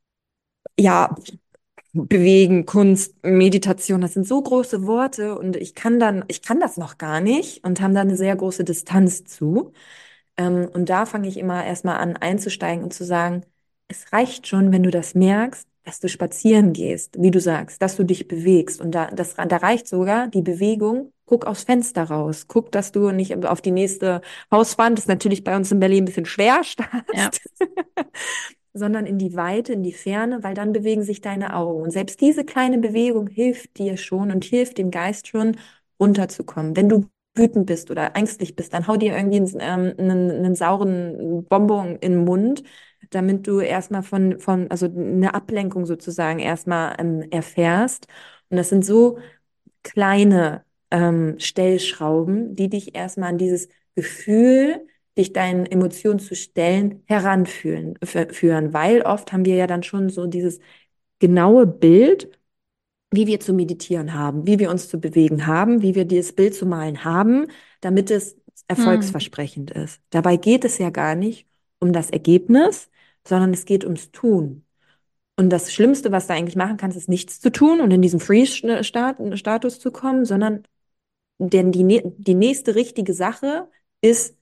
ja, bewegen, Kunst, Meditation, das sind so große Worte und ich kann das noch gar nicht und haben da eine sehr große Distanz zu. Und da fange ich immer erstmal an einzusteigen und zu sagen, es reicht schon, wenn du das merkst, dass du spazieren gehst, wie du sagst, dass du dich bewegst. Und da reicht sogar die Bewegung. Guck aufs Fenster raus. Guck, dass du nicht auf die nächste Hauswand, ist natürlich bei uns in Berlin ein bisschen schwer, Ja. starrst, sondern in die Weite, in die Ferne, weil dann bewegen sich deine Augen. Und selbst diese kleine Bewegung hilft dir schon und hilft dem Geist schon, runterzukommen. Wenn du wütend bist oder ängstlich bist, dann hau dir irgendwie einen sauren Bonbon in den Mund, damit du erstmal also eine Ablenkung sozusagen erstmal erfährst. Und das sind so kleine Stellschrauben, die dich erstmal an dieses Gefühl, dich deinen Emotionen zu stellen, führen, weil oft haben wir ja dann schon so dieses genaue Bild, wie wir zu meditieren haben, wie wir uns zu bewegen haben, wie wir dieses Bild zu malen haben, damit es Hm. erfolgsversprechend ist. Dabei geht es ja gar nicht um das Ergebnis, sondern es geht ums Tun. Und das Schlimmste, was du eigentlich machen kannst, ist nichts zu tun und in diesen Freeze-Status zu kommen, sondern die nächste richtige Sache ist,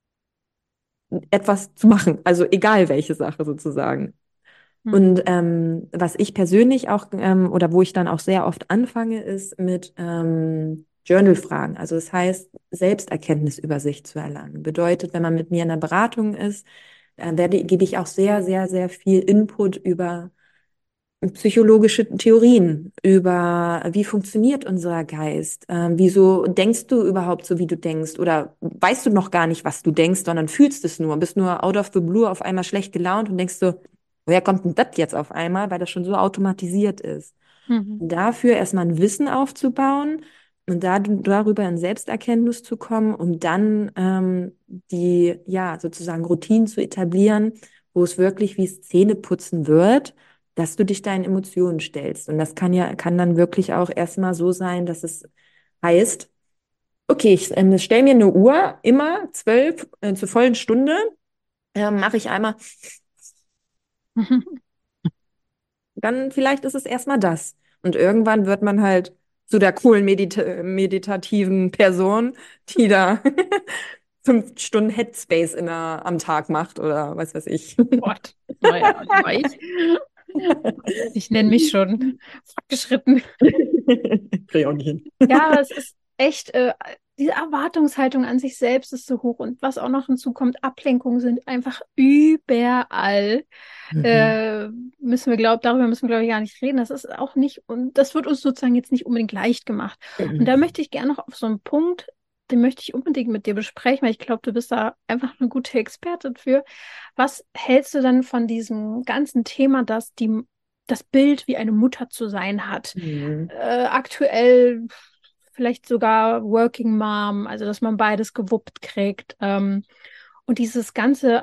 etwas zu machen. Also egal welche Sache sozusagen. Und Hm. was ich persönlich auch, oder wo ich dann auch sehr oft anfange, ist mit Journal-Fragen. Also das heißt, Selbsterkenntnis über sich zu erlangen. Bedeutet, wenn man mit mir in einer Beratung ist, gebe ich auch sehr, sehr, sehr viel Input über psychologische Theorien über, wie funktioniert unser Geist? Wieso denkst du überhaupt so, wie du denkst? Oder weißt du noch gar nicht, was du denkst, sondern fühlst es nur, bist nur out of the blue auf einmal schlecht gelaunt und denkst so, woher kommt denn das jetzt auf einmal? Weil das schon so automatisiert ist. Mhm. Dafür erstmal ein Wissen aufzubauen und darüber in Selbsterkenntnis zu kommen, um dann die, ja, sozusagen Routinen zu etablieren, wo es wirklich wie es Zähneputzen wird, dass du dich deinen Emotionen stellst. Und das kann dann wirklich auch erstmal so sein, dass es heißt, okay, ich stelle mir eine Uhr, immer 12, zur vollen Stunde, mache ich einmal, dann vielleicht ist es erstmal das. Und irgendwann wird man halt zu der coolen meditativen Person, die da 5 Stunden Headspace am Tag macht oder was weiß ich. Gott, naja, aber ich nenne mich schon fortgeschritten. Krieg ich auch nicht hin. Ja, es ist echt, diese Erwartungshaltung an sich selbst ist so hoch und was auch noch hinzukommt, Ablenkungen sind einfach überall. Mhm. Darüber müssen wir, glaube ich, gar nicht reden. Das ist auch nicht, und das wird uns sozusagen jetzt nicht unbedingt leicht gemacht. Und da Mhm. möchte ich gerne noch auf so einen Punkt, den möchte ich unbedingt mit dir besprechen, weil ich glaube, du bist da einfach eine gute Expertin für. Was hältst du dann von diesem ganzen Thema, dass das Bild wie eine Mutter zu sein hat? Mhm. Aktuell vielleicht sogar Working Mom, also dass man beides gewuppt kriegt. Und dieses Ganze,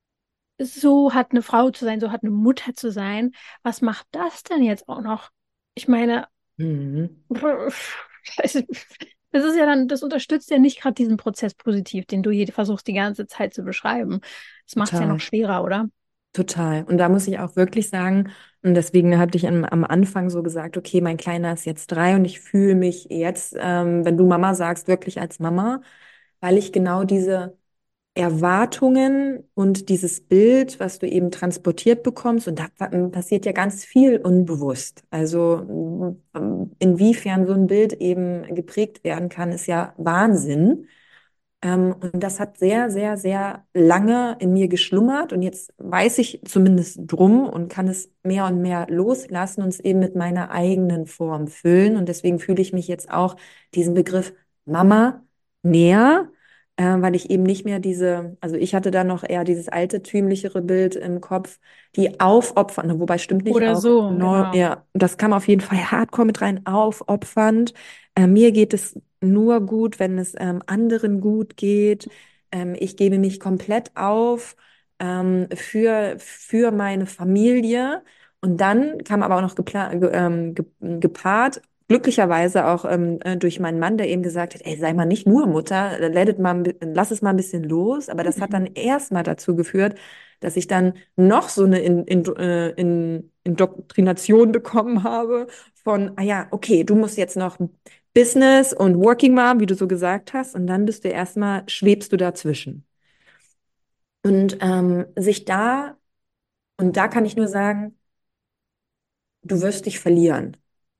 so hat eine Frau zu sein, so hat eine Mutter zu sein, was macht das denn jetzt auch noch? Ich meine, Mhm. also, das ist ja dann, das unterstützt ja nicht gerade diesen Prozess positiv, den du hier versuchst die ganze Zeit zu beschreiben. Das macht es ja noch Total. schwerer, oder? Total. Und da muss ich auch wirklich sagen, und deswegen hatte ich am Anfang so gesagt, okay, mein Kleiner ist jetzt 3 und ich fühle mich jetzt, wenn du Mama sagst, wirklich als Mama, weil ich genau diese Erwartungen und dieses Bild, was du eben transportiert bekommst, und da passiert ja ganz viel unbewusst. Also inwiefern so ein Bild eben geprägt werden kann, ist ja Wahnsinn. Und das hat sehr, sehr, sehr lange in mir geschlummert. Und jetzt weiß ich zumindest drum und kann es mehr und mehr loslassen und es eben mit meiner eigenen Form füllen. Und deswegen fühle ich mich jetzt auch diesem Begriff Mama näher, weil ich eben nicht mehr also ich hatte da noch eher dieses altertümlichere Bild im Kopf, die aufopfernde, wobei stimmt nicht Oder auch, so, genau. ja, das kam auf jeden Fall hardcore mit rein, aufopfernd. Mir geht es nur gut, wenn es anderen gut geht. Ich gebe mich komplett auf für meine Familie. Und dann kam aber auch noch gepaart, glücklicherweise auch durch meinen Mann, der eben gesagt hat, ey, sei mal nicht nur Mutter, lass es mal ein bisschen los. Aber das hat dann Mhm. erstmal dazu geführt, dass ich dann noch so eine Indoktrination bekommen habe von, ah ja, okay, du musst jetzt noch Business und Working Mom, wie du so gesagt hast, und dann schwebst du dazwischen. Und und da kann ich nur sagen, du wirst dich verlieren.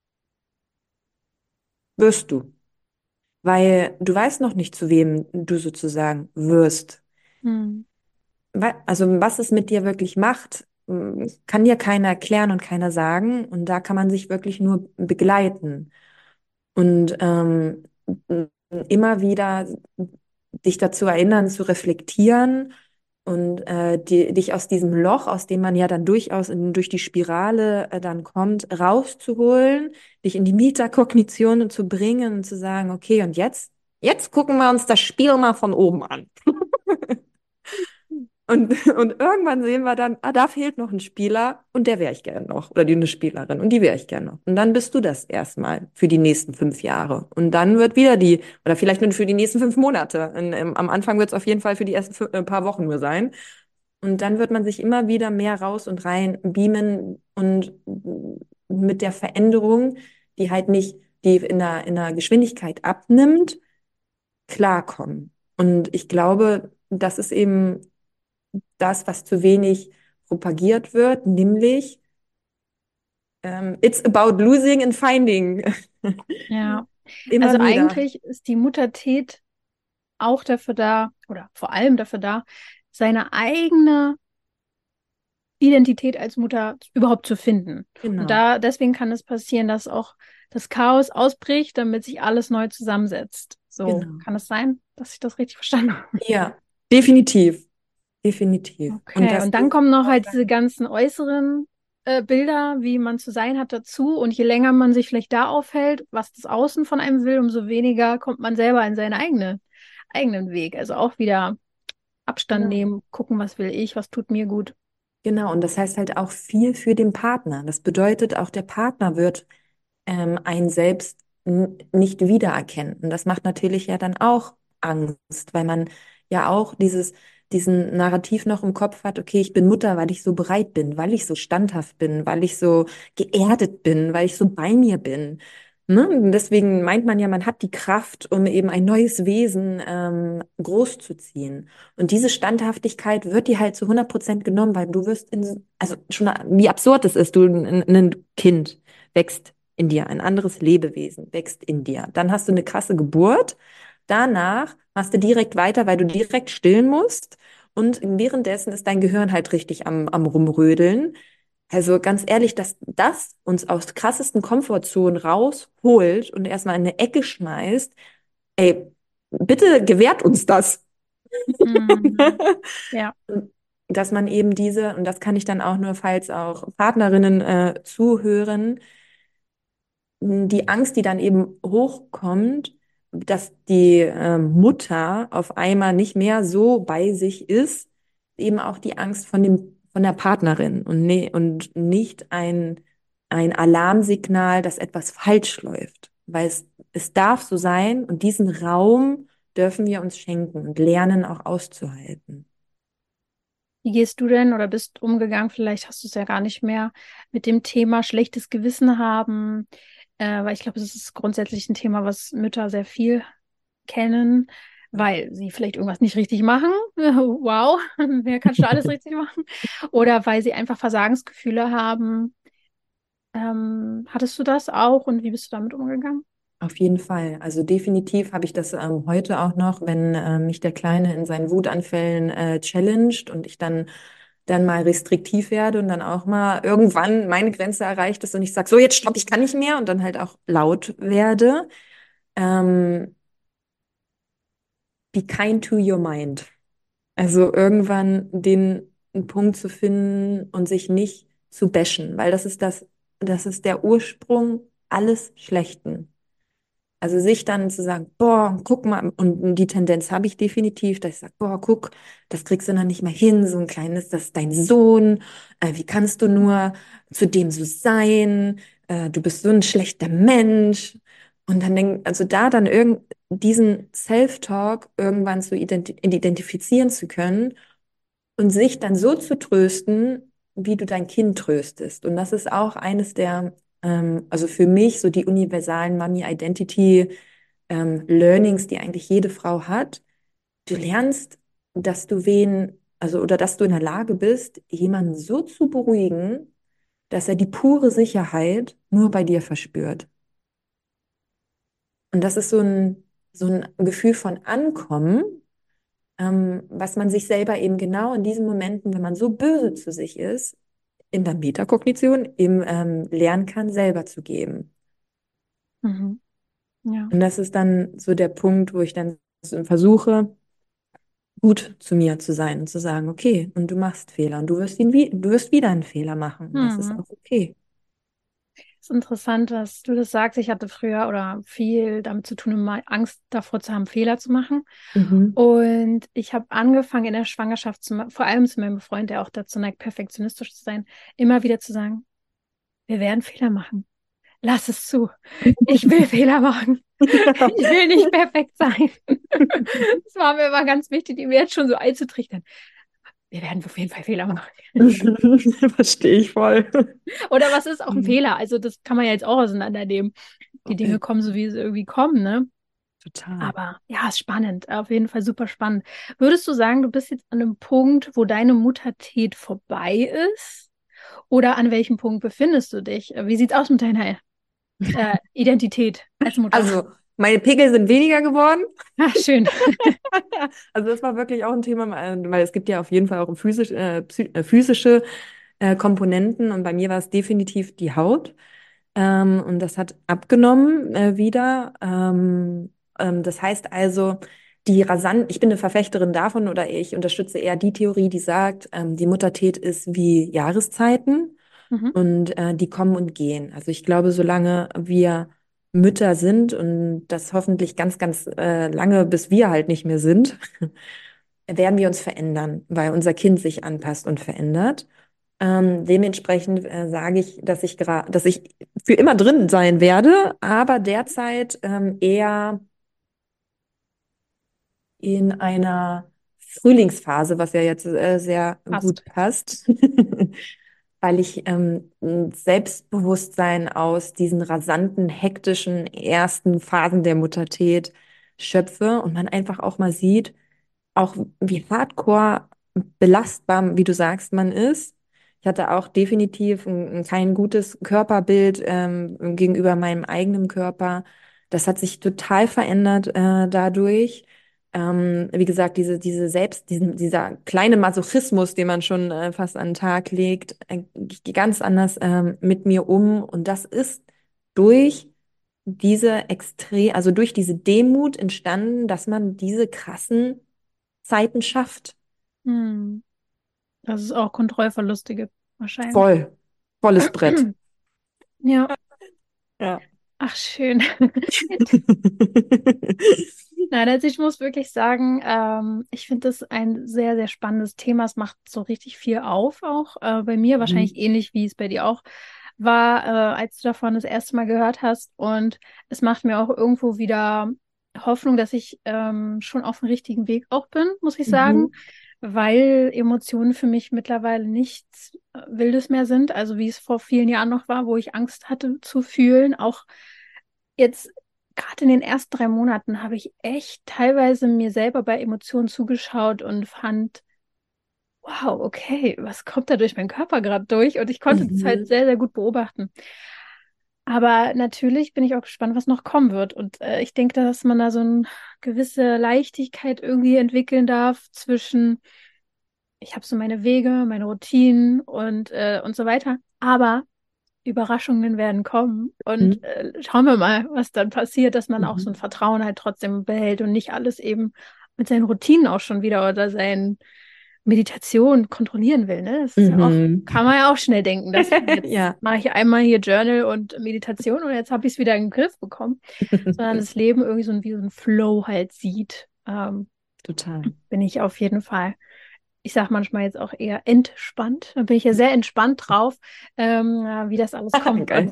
Wirst du. Weil du weißt noch nicht, zu wem du sozusagen wirst. Mhm. Also was es mit dir wirklich macht, kann dir keiner erklären und keiner sagen. Und da kann man sich wirklich nur begleiten. Und immer wieder dich dazu erinnern, zu reflektieren und dich aus diesem Loch, aus dem man ja dann durchaus durch die Spirale dann kommt, rauszuholen, dich in die Metakognition zu bringen und zu sagen, okay, und jetzt gucken wir uns das Spiel mal von oben an. Und irgendwann sehen wir dann, ah, da fehlt noch ein Spieler und der wäre ich gern noch. Oder eine Spielerin und die wäre ich gern noch. Und dann bist du das erstmal für die nächsten 5 Jahre. Und dann wird wieder oder vielleicht nur für die nächsten 5 Monate. Am Anfang wird es auf jeden Fall für die ersten paar Wochen nur sein. Und dann wird man sich immer wieder mehr raus und rein beamen und mit der Veränderung, die halt nicht, die in der Geschwindigkeit abnimmt, klarkommen. Und ich glaube, das ist eben das, was zu wenig propagiert wird, nämlich it's about losing and finding. Ja, also Immer wieder. eigentlich ist die Muttertät auch dafür da, oder vor allem dafür da, seine eigene Identität als Mutter überhaupt zu finden. Und Genau, deswegen kann es passieren, dass auch das Chaos ausbricht, damit sich alles neu zusammensetzt. So, genau. kann es sein, dass ich das richtig verstanden habe? Ja, definitiv, definitiv. Und Okay, das und dann ist kommen noch auch halt diese dann, ganzen äußeren Bilder, wie man zu sein hat, dazu. Und je länger man sich vielleicht da aufhält, was das Außen von einem will, umso weniger kommt man selber in seinen eigenen Weg. Also auch wieder Abstand genau. nehmen, gucken, was will ich, was tut mir gut. Genau, und das heißt halt auch viel für den Partner. Das bedeutet, auch der Partner wird einen selbst nicht wiedererkennen. Und das macht natürlich ja dann auch Angst, weil man ja auch diesen Narrativ noch im Kopf hat, okay, ich bin Mutter, weil ich so bereit bin, weil ich so standhaft bin, weil ich so geerdet bin, weil ich so bei mir bin. Ne? Und deswegen meint man ja, man hat die Kraft, um eben ein neues Wesen großzuziehen. Und diese Standhaftigkeit wird dir halt zu 100% genommen, weil du wirst also schon, wie absurd es ist, ein Kind wächst in dir, ein anderes Lebewesen wächst in dir. Dann hast du eine krasse Geburt. Danach machst du direkt weiter, weil du direkt stillen musst. Und währenddessen ist dein Gehirn halt richtig am Rumrödeln. Also ganz ehrlich, dass das uns aus krassesten Komfortzonen rausholt und erstmal in eine Ecke schmeißt, ey, bitte gewährt uns das. Hm, ja. Dass man eben und das kann ich dann auch nur, falls auch Partnerinnen zuhören, die Angst, die dann eben hochkommt, dass die Mutter auf einmal nicht mehr so bei sich ist, eben auch die Angst von der Partnerin und nicht ein Alarmsignal, dass etwas falsch läuft. Weil es darf so sein und diesen Raum dürfen wir uns schenken und lernen auch auszuhalten. Wie gehst du denn oder bist umgegangen, vielleicht hast du es ja gar nicht mehr, mit dem Thema schlechtes Gewissen haben? Weil ich glaube, das ist grundsätzlich ein Thema, was Mütter sehr viel kennen, weil sie vielleicht irgendwas nicht richtig machen. Wow, wer kann schon alles richtig machen? Oder weil sie einfach Versagensgefühle haben. Hattest du das auch und wie bist du damit umgegangen? Auf jeden Fall. Also definitiv habe ich das heute auch noch, wenn mich der Kleine in seinen Wutanfällen challenged und ich dann mal restriktiv werde und dann auch mal irgendwann meine Grenze erreicht ist und ich sage, so jetzt stopp, ich kann nicht mehr und dann halt auch laut werde. Ähm, Be kind to your mind. Also irgendwann den einen Punkt zu finden und sich nicht zu bashen, weil das ist der Ursprung alles Schlechten. Also sich dann zu sagen, boah, guck mal, und die Tendenz habe ich definitiv, dass ich sage, boah, guck, das kriegst du noch nicht mal hin, so ein kleines, das ist dein Sohn, wie kannst du nur zu dem so sein, du bist so ein schlechter Mensch. Und dann also da dann diesen Self-Talk irgendwann zu identifizieren zu können und sich dann so zu trösten, wie du dein Kind tröstest. Und das ist auch eines also für mich so die universalen Mommy Identity Learnings, die eigentlich jede Frau hat. Du lernst, dass du also oder dass du in der Lage bist, jemanden so zu beruhigen, dass er die pure Sicherheit nur bei dir verspürt. Und das ist so ein Gefühl von Ankommen, was man sich selber eben genau in diesen Momenten, wenn man so böse zu sich ist, in der Metakognition eben lernen kann, selber zu geben. Mhm. Ja. Und das ist dann so der Punkt, wo ich dann so versuche, gut zu mir zu sein und zu sagen, okay, und du machst Fehler und du wirst wieder einen Fehler machen. Und das ist Mhm. auch okay. Es ist interessant, dass du das sagst. Ich hatte früher oder viel damit zu tun, immer Angst davor zu haben, Fehler zu machen. Mhm. Und ich habe angefangen in der Schwangerschaft, vor allem zu meinem Freund, der auch dazu neigt, perfektionistisch zu sein, immer wieder zu sagen, wir werden Fehler machen. Lass es zu. Ich will Fehler machen. Ich will nicht perfekt sein. Das war mir immer ganz wichtig, ihm jetzt schon so einzutrichtern. Wir werden auf jeden Fall Fehler machen. Verstehe ich voll. Oder was ist auch ein Mhm. Fehler? Also das kann man ja jetzt auch auseinandernehmen. Die Dinge kommen so, wie sie irgendwie kommen, ne? Total. Aber ja, ist spannend. Auf jeden Fall super spannend. Würdest du sagen, du bist jetzt an einem Punkt, wo deine Muttertät vorbei ist? Oder an welchem Punkt befindest du dich? Wie sieht's aus mit deiner Identität als Mutter? Also, meine Pickel sind weniger geworden. Ah, schön. Also das war wirklich auch ein Thema, weil es gibt ja auf jeden Fall auch physische Komponenten und bei mir war es definitiv die Haut. Und das hat abgenommen wieder. Das heißt also, ich bin eine Verfechterin davon oder ich unterstütze eher die Theorie, die sagt, die Muttertät ist wie Jahreszeiten Mhm. und die kommen und gehen. Also ich glaube, solange wir Mütter sind und das hoffentlich ganz, ganz lange, bis wir halt nicht mehr sind, werden wir uns verändern, weil unser Kind sich anpasst und verändert. Dementsprechend sage ich, dass ich für immer drin sein werde, aber derzeit eher in einer Frühlingsphase, was ja jetzt sehr gut Passt. passt, weil ich ein Selbstbewusstsein aus diesen rasanten, hektischen ersten Phasen der Muttertät schöpfe und man einfach auch mal sieht, auch wie hardcore belastbar, wie du sagst, man ist. Ich hatte auch definitiv kein gutes Körperbild gegenüber meinem eigenen Körper. Das hat sich total verändert dadurch. Wie gesagt, dieser kleine Masochismus, den man schon fast an den Tag legt, ich gehe ganz anders mit mir um. Und das ist durch also durch diese Demut entstanden, dass man diese krassen Zeiten schafft. Hm. Das ist auch Kontrollverluste gibt, wahrscheinlich. Voll. Volles Brett. Ja, Ja. ach schön. Nein, also ich muss wirklich sagen, ich finde das ein sehr, sehr spannendes Thema. Es macht so richtig viel auf, auch bei mir, wahrscheinlich Mhm. ähnlich wie es bei dir auch war, als du davon das erste Mal gehört hast. Und es macht mir auch irgendwo wieder Hoffnung, dass ich schon auf dem richtigen Weg auch bin, muss ich sagen, Mhm. weil Emotionen für mich mittlerweile nichts Wildes mehr sind. Also wie es vor vielen Jahren noch war, wo ich Angst hatte zu fühlen, auch jetzt gerade in den ersten 3 Monaten habe ich echt teilweise mir selber bei Emotionen zugeschaut und fand, wow, okay, was kommt da durch meinen Körper gerade durch? Und ich konnte das halt Mhm. sehr, sehr gut beobachten. Aber natürlich bin ich auch gespannt, was noch kommen wird. Und ich denke, dass man da so eine gewisse Leichtigkeit irgendwie entwickeln darf zwischen, ich habe so meine Wege, meine Routinen und so weiter. Aber Überraschungen werden kommen und Mhm. schauen wir mal, was dann passiert, dass man auch so ein Mhm. Vertrauen halt trotzdem behält und nicht alles eben mit seinen Routinen auch schon wieder oder seinen Meditationen kontrollieren will, ne? Das ist ja auch, Mhm. kann man ja auch schnell denken, dass jetzt Ja, mache ich einmal hier Journal und Meditation und jetzt habe ich es wieder in den Griff bekommen, sondern das Leben irgendwie so wie so ein Flow halt sieht, total. bin ich auf jeden Fall, ich sage manchmal jetzt auch eher entspannt. Da bin ich ja sehr entspannt drauf, wie das alles kommen Geil. wird.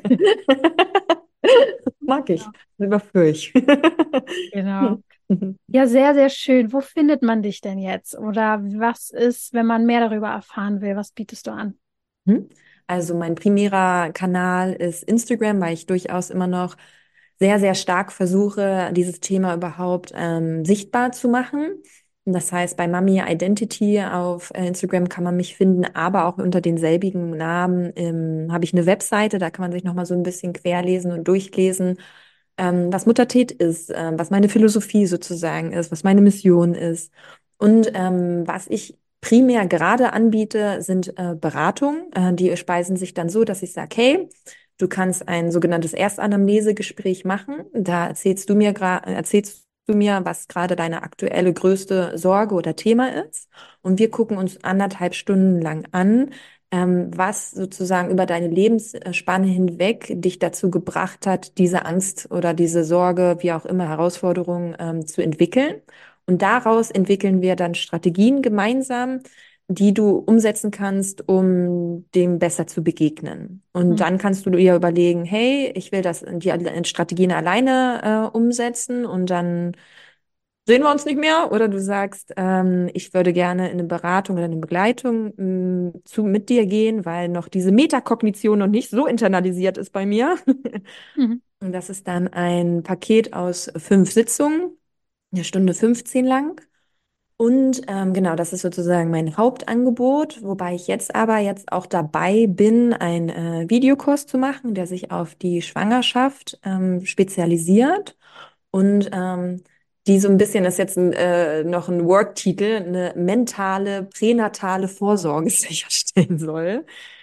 Mag ich. Ja, Überführe ich. genau. Ja, sehr, sehr schön. Wo findet man dich denn jetzt? Oder was ist, wenn man mehr darüber erfahren will? Was bietest du an? Mhm. Also mein primärer Kanal ist Instagram, weil ich durchaus immer noch sehr, sehr stark versuche, dieses Thema überhaupt sichtbar zu machen. Und das heißt, bei Mami Identity auf Instagram kann man mich finden, aber auch unter denselbigen Namen habe ich eine Webseite, da kann man sich noch mal so ein bisschen querlesen und durchlesen, was Muttertät ist, was meine Philosophie sozusagen ist, was meine Mission ist. Und was ich primär gerade anbiete, sind Beratungen. Die speisen sich dann so, dass ich sage, hey, du kannst ein sogenanntes Erstanamnesegespräch machen. Da erzählst du mir, was gerade deine aktuelle größte Sorge oder Thema ist. Und wir gucken uns 1,5 Stunden lang an, was sozusagen über deine Lebensspanne hinweg dich dazu gebracht hat, diese Angst oder diese Sorge, wie auch immer, Herausforderung, zu entwickeln. Und daraus entwickeln wir dann Strategien gemeinsam, die du umsetzen kannst, um dem besser zu begegnen. Und Hm. dann kannst du dir überlegen, hey, ich will die Strategien alleine umsetzen und dann sehen wir uns nicht mehr. Oder du sagst, ich würde gerne in eine Beratung oder eine Begleitung mit dir gehen, weil noch diese Metakognition noch nicht so internalisiert ist bei mir. Mhm. Und das ist dann ein Paket aus 5 Sitzungen, 1 Stunde 15 lang. Und genau, das ist sozusagen mein Hauptangebot, wobei ich jetzt auch dabei bin, einen Videokurs zu machen, der sich auf die Schwangerschaft spezialisiert. Und die so ein bisschen, das ist jetzt noch ein Worktitel, eine mentale, pränatale Vorsorge sicherstellen soll.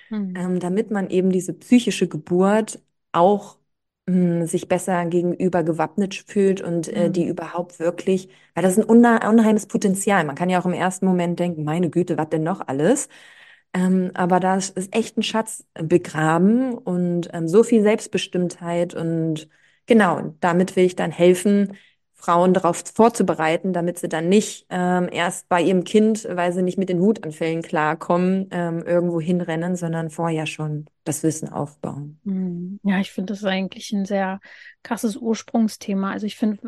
Mhm. damit man eben diese psychische Geburt auch sich besser gegenüber gewappnet fühlt und die Mhm. überhaupt wirklich, weil das ist ein unheimliches Potenzial. Man kann ja auch im ersten Moment denken, meine Güte, was denn noch alles? Aber da ist echt ein Schatz begraben und so viel Selbstbestimmtheit und genau, damit will ich dann helfen, Frauen darauf vorzubereiten, damit sie dann nicht erst bei ihrem Kind, weil sie nicht mit den Wutanfällen klarkommen, irgendwo hinrennen, sondern vorher schon das Wissen aufbauen. Mhm. Ja, ich finde, das ist eigentlich ein sehr krasses Ursprungsthema. Also ich finde,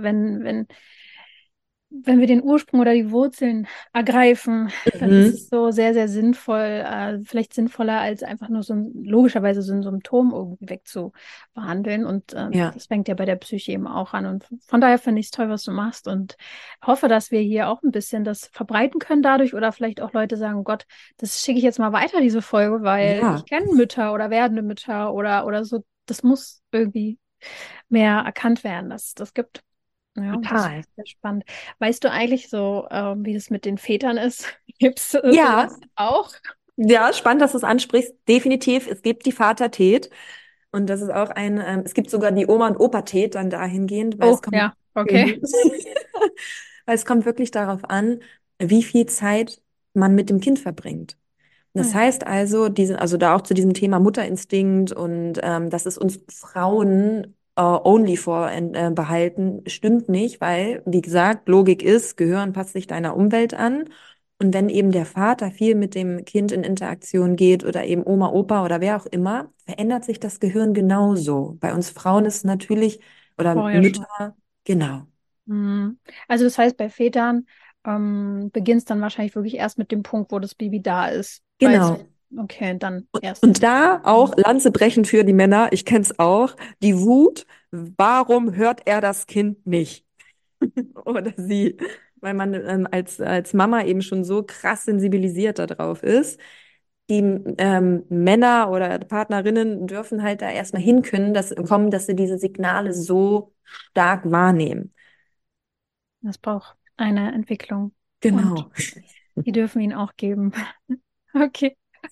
wenn wir den Ursprung oder die Wurzeln ergreifen, dann ist Mhm. es so sehr, sehr sinnvoll, vielleicht sinnvoller als einfach nur logischerweise so ein Symptom irgendwie wegzubehandeln. Und Ja, das fängt ja bei der Psyche eben auch an. Und von daher finde ich es toll, was du machst und hoffe, dass wir hier auch ein bisschen das verbreiten können dadurch oder vielleicht auch Leute sagen, Gott, das schicke ich jetzt mal weiter, diese Folge, weil ich ja, kenne Mütter oder werdende Mütter oder so. Das muss irgendwie mehr erkannt werden, dass es das gibt. Ja, das ist total. sehr spannend. Weißt du eigentlich so, wie das mit den Vätern ist? Gibt es Ja, sowas auch? ja, spannend, dass du es ansprichst. Definitiv, es gibt die Vatertät. Und das ist auch es gibt sogar die Oma- und Opa-Tät dann dahingehend, weil Oh, es kommt, ja, okay. mhm. Weil es kommt wirklich darauf an, wie viel Zeit man mit dem Kind verbringt. Das Hm. heißt also, also da auch zu diesem Thema Mutterinstinkt und dass es uns Frauen only behalten, stimmt nicht, weil, wie gesagt, Logik ist, Gehirn passt sich deiner Umwelt an. Und wenn eben der Vater viel mit dem Kind in Interaktion geht oder eben Oma, Opa oder wer auch immer, verändert sich das Gehirn genauso. Bei uns Frauen ist es natürlich, oder Vorher schon. Mütter, genau. Hm. Also das heißt, bei Vätern beginnt es dann wahrscheinlich wirklich erst mit dem Punkt, wo das Baby da ist. Weil es, Genau. okay, dann erst. Und da auch Hm. Lanze brechen für die Männer, ich kenne es auch, die Wut, warum hört er das Kind nicht? Oder sie? Weil man als Mama eben schon so krass sensibilisiert darauf ist. Die Männer oder Partnerinnen dürfen halt da erstmal kommen, dass sie diese Signale so stark wahrnehmen. Das braucht eine Entwicklung und Genau. die dürfen ihn auch geben. Okay.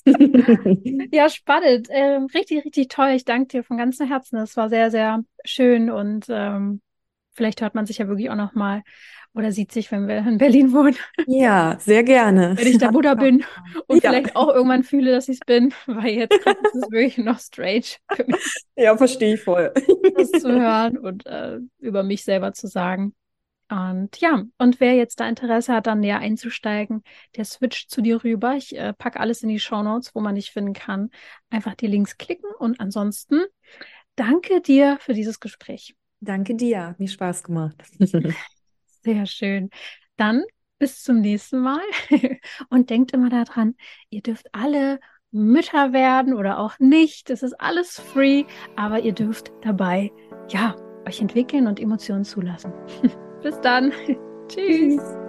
Ja, spannend. Richtig, richtig toll. Ich danke dir von ganzem Herzen. Das war sehr, sehr schön und vielleicht hört man sich ja wirklich auch noch mal oder sieht sich, wenn wir in Berlin wohnen, Ja, sehr gerne. wenn ich der Hat Buddha Spaß bin gemacht. und Ja, vielleicht auch irgendwann fühle, dass ich es bin, weil jetzt gerade ist es wirklich noch strange für mich, ja, verstehe ich voll. das zu hören und über mich selber zu sagen. Und ja, und wer jetzt da Interesse hat, dann näher einzusteigen, der switcht zu dir rüber. Ich packe alles in die Shownotes, wo man dich finden kann. Einfach die Links klicken und ansonsten danke dir für dieses Gespräch. Danke dir, hat mir Spaß gemacht. Sehr schön. Dann bis zum nächsten Mal und denkt immer daran, ihr dürft alle Mütter werden oder auch nicht. Es ist alles free, aber ihr dürft dabei, ja, euch entwickeln und Emotionen zulassen. Bis dann. Tschüss. Tschüss.